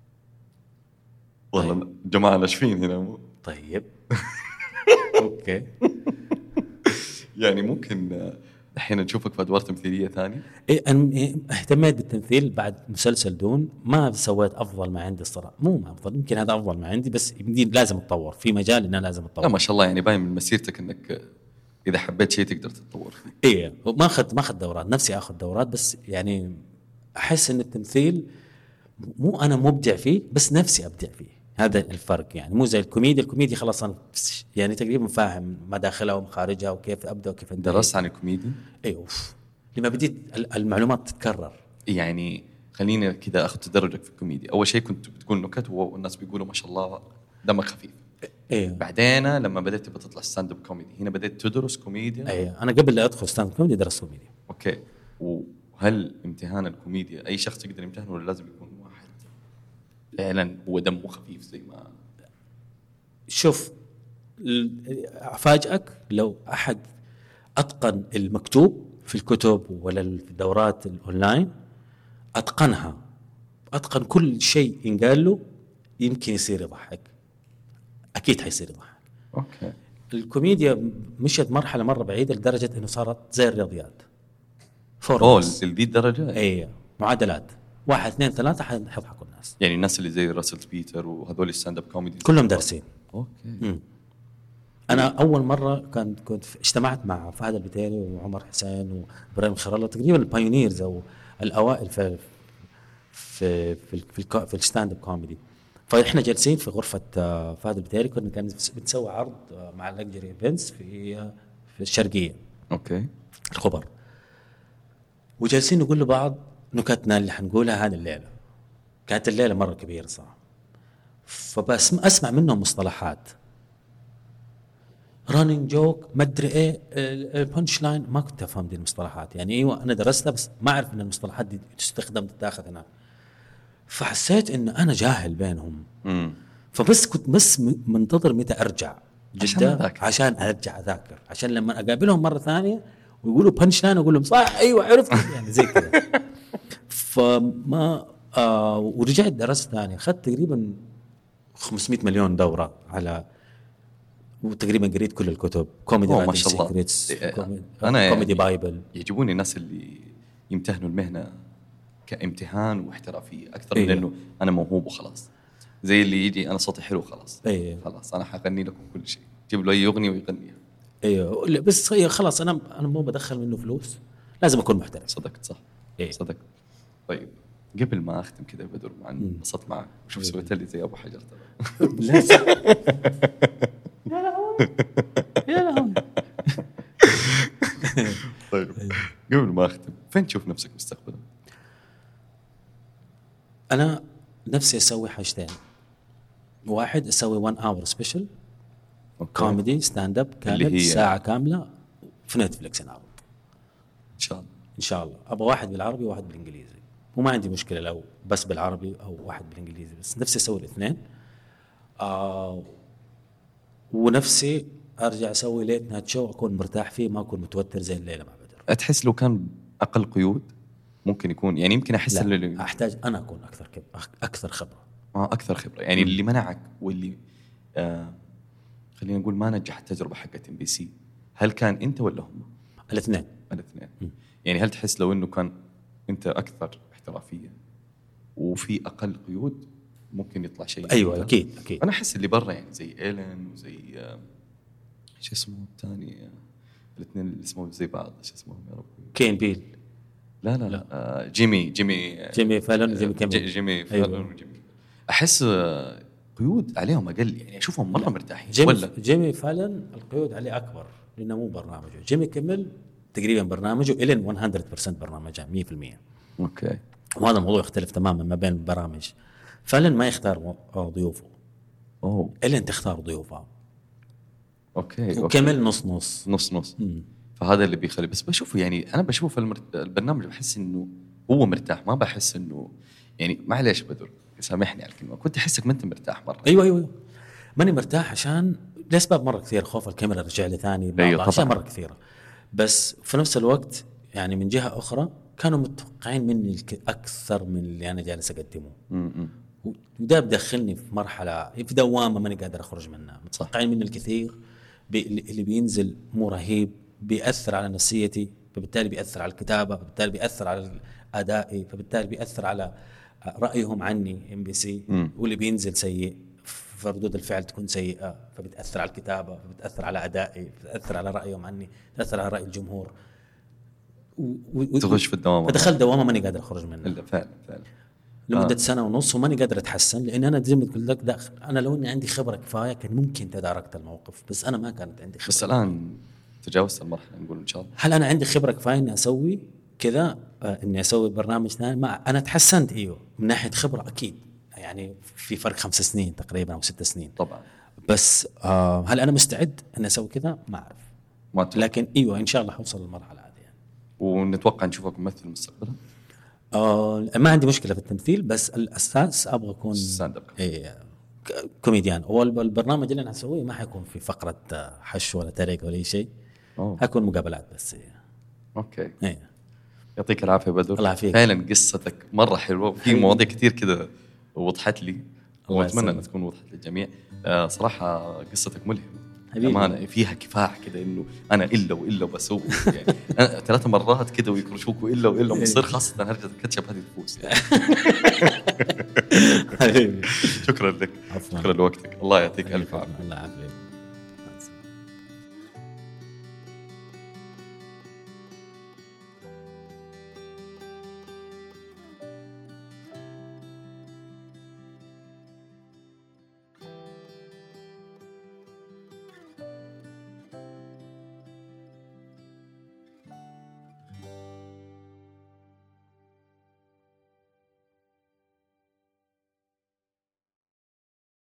والله جماعه ناشفين هنا. طيب اوكي. يعني ممكن الحين نشوفك في ادوار تمثيليه ثانيه؟ إيه أنا اهتميت بالتمثيل بعد مسلسل دون، ما سويت افضل ما عندي الصراحه، مو ما افضل، يمكن هذا افضل ما عندي، بس يمديني لازم اتطور في مجال ان انا لازم لا اتطور. ما شاء الله، يعني باين من مسيرتك انك اذا حبيت شيء تقدر تتطور فيه. ايه ما اخذ دورات، نفسي اخذ دورات، بس يعني احس ان التمثيل مو انا مبدع فيه بس نفسي ابدع فيه، هذا الفرق. يعني مو زي الكوميديا خلاص انا يعني تقريبا فاهم مداخلها ومخارجها وكيف ابدا وكيف انتهي. درست عن الكوميديا؟ ايوه لما بديت المعلومات تتكرر. يعني خليني كذا اخذ تدرجك في الكوميديا. اول شيء كنت بتقول نكت والناس بيقولوا ما شاء الله دمك خفيف. ايه بعدين لما بدأت تطلع ستاند اب كوميدي هنا بدأت تدرس كوميديا. ايه انا قبل لا ادخل ستاند كوميدي درست كوميديا. اوكي. وهل امتحان الكوميديا اي شخص يقدر يمتحنه ولا لازم يكون واحد فعلا هو دمه خفيف زي ما؟ شوف افاجئك لو احد اتقن المكتوب في الكتب ولا في الدورات الاونلاين، اتقنها، اتقن كل شيء ينقال له، يمكن يصير يضحك، اكيد حيصير يضحك. اوكي. الكوميديا مشت مرحله مره بعيده لدرجه انه صارت زي الرياضيات. لذي الدرجه؟ اي معادلات 1 2 3 حيضحكوا الناس. يعني الناس اللي زي راسل بيتر وهذول الستاند اب كوميدي كلهم دارسين. اوكي. انا اول مره كنت اجتمعت مع فهد البتيري وعمر حسين وابراهيم خير الله، تقريبا البايونيرز او الاوائل في الستاند اب كوميدي. فاحنا جالسين في غرفه فهد البتيري، كان بنسوي عرض مع اللكجري ايفنتس في الشرقيه. اوكي. الخبر. وجالسين نقول لبعض نكتنا اللي حنقولها هذه الليله. كانت الليله مره كبيره صراحه. فبس اسمع منهم مصطلحات رانينج جوك ما ادري ايه البانش لاين، ما كنت افهم دي المصطلحات. يعني ايوه انا درستها بس ما اعرف ان المصطلحات دي تستخدم تتاخذ هناك. فحسيت ان انا جاهل بينهم. فبس كنت منتظر متى ارجع جدة عشان ارجع اذاكر، عشان لما اقابلهم مره ثانيه ويقولوا بانش لاين اقول لهم صح ايوه عرفت يعني زي كذا. فما ورجعت درست ثاني، اخذت تقريبا 500 مليون دوره على، وتقريبا قريت كل الكتب. كوميدي ما شاء الله. انا كوميدي بايبل. يعجبوني الناس اللي يمتهنوا المهنه كامتحان واحترافيه اكثر من انه انا موهوب وخلاص. زي اللي يجي انا صوتي حلو خلاص. خلاص انا حغني لكم كل شيء، جيب له اي اغنيه ويغنيها. ايوه بس خلاص انا مو بدخل منه فلوس، لازم اكون محترف. صدقت صح. صدقت. طيب قبل ما اختم كذا بدر مع انبسطت معك وشوف سويت لي زي ابو حجر ترى. يا لهوي. طيب قبل ما اختم، فين تشوف نفسك مستقبلا؟ انا نفسي اسوي حاجتين. واحد اسوي 1 اور سبيشل كوميدي ستاند اب كامل ساعه كامله في نتفلكس نعرض ان شاء الله. ان شاء الله. ابغى واحد بالعربي وواحد بالانجليزي، وما عندي مشكله لو بس بالعربي او واحد بالانجليزي، بس نفسي اسوي الاثنين. ونفسي ارجع اسوي ليت نايت شو اكون مرتاح فيه، ما اكون متوتر زي الليله مع بدر. تحس لو كان اقل قيود ممكن يكون، يعني يمكن احس اللي احتاج انا اكون اكثر خبره. اكثر خبره يعني اللي منعك واللي خلينا نقول ما نجح التجربه حقت MBC، هل كان انت ولا هم؟ الاثنين. يعني هل تحس لو انه كان انت اكثر احترافيه وفي اقل قيود ممكن يطلع شيء؟ ايوه اكيد. انا احس اللي برا يعني زي إيلين وزي ايش اسمه الثاني، الاثنين اللي اسمهم زي بعض، ايش اسمهم يا رب؟ كين بيل. لا جيمي فالون وجيمي كيمل. جيمي فالون أيوة. وجيمي. احس قيود عليهم اقل، يعني اشوفهم مره مرتاحين. جيمي فالون القيود عليه اكبر لانه مو برنامجه. جيمي كيمل تقريبا برنامجه إلين 100% برنامجه 100%. اوكي. وهذا الموضوع يختلف تماما ما بين البرامج. فالون ما يختار ضيوفه، إلين تختار ضيوفه. اوكي. وكمل نص. فهذا اللي بيخلي، بس بشوفه يعني انا بشوف البرنامج بحس انه هو مرتاح، ما بحس انه يعني معليش بدر سامحني على الكلمه، كنت احسك ما انت مرتاح مره. ايوه ماني مرتاح عشان لاسباب مره كثير. خوف الكاميرا رجع لي ثاني، أيوة اشياء مره كثيره. بس في نفس الوقت يعني من جهه اخرى كانوا متوقعين مني اكثر من اللي انا جالس اقدمه. وده بدخلني في مرحله في دوامه ماني قادر اخرج منها. متوقعين مني الكثير، اللي بينزل مو رهيب، بيأثر على نفسيتي، فبالتالي بيأثر على الكتابة، فبالتالي بيأثر على أدائي، فبالتالي بيأثر على رأيهم عني MBC. واللي بينزل سيء فردود الفعل تكون سيئة، فبتأثر على الكتابة، فبتأثر على أدائي، بتأثر على رأيهم عني، بتأثر على رأي الجمهور. تخش في الدوامة. فدخلت دوامة ماني قادر أخرج منها فعلا لمدة سنة ونص، وماني قادر أتحسن. لأن أنا زي ما قلت لك داخل، أنا لو إني عندي خبرة كفاية كان ممكن تداركت الموقف، بس أنا ما كانت عندي خبرة. بس الآن تجاوزت المرحلة نقول إن شاء الله. هل أنا عندي خبرة كفاية إني أسوي كذا، إني أسوي برنامج ثاني؟ ما أنا تحسنت من ناحية خبرة أكيد، يعني في فرق 5 سنين تقريبا أو 6 سنين طبعا. بس هل أنا مستعد إني أسوي كذا؟ ما أعرف. لكن إن شاء الله حوصل للمرحلة هذه يعني. ونتوقع نشوفك ممثل مستقبلا. ما عندي مشكلة في التمثيل، بس الأساس أبغى أكون كوميديان. والبرنامج اللي أنا هسويه ما حيكون في فقرة حش ولا تريق ولا أي شيء. هكون مقابلات بس. اوكي. يعطيك العافيه بدر. الله يعافيك. فعلا قصتك مره حلوه، في مواضيع كثير كذا وضحت لي، واتمنى ان تكون وضحت للجميع. صراحه قصتك ملهمه أمانة، فيها كفاح كده إنه أنا إلا بسوي يعني. أنا 3 مرات كده ويكرشوك وإلا مصير، خاصة هرجة الكاتشب هذه تفوز يعني. شكرا لك، شكرا لوقتك، الله يعطيك ألف عافية. الله يعافيك.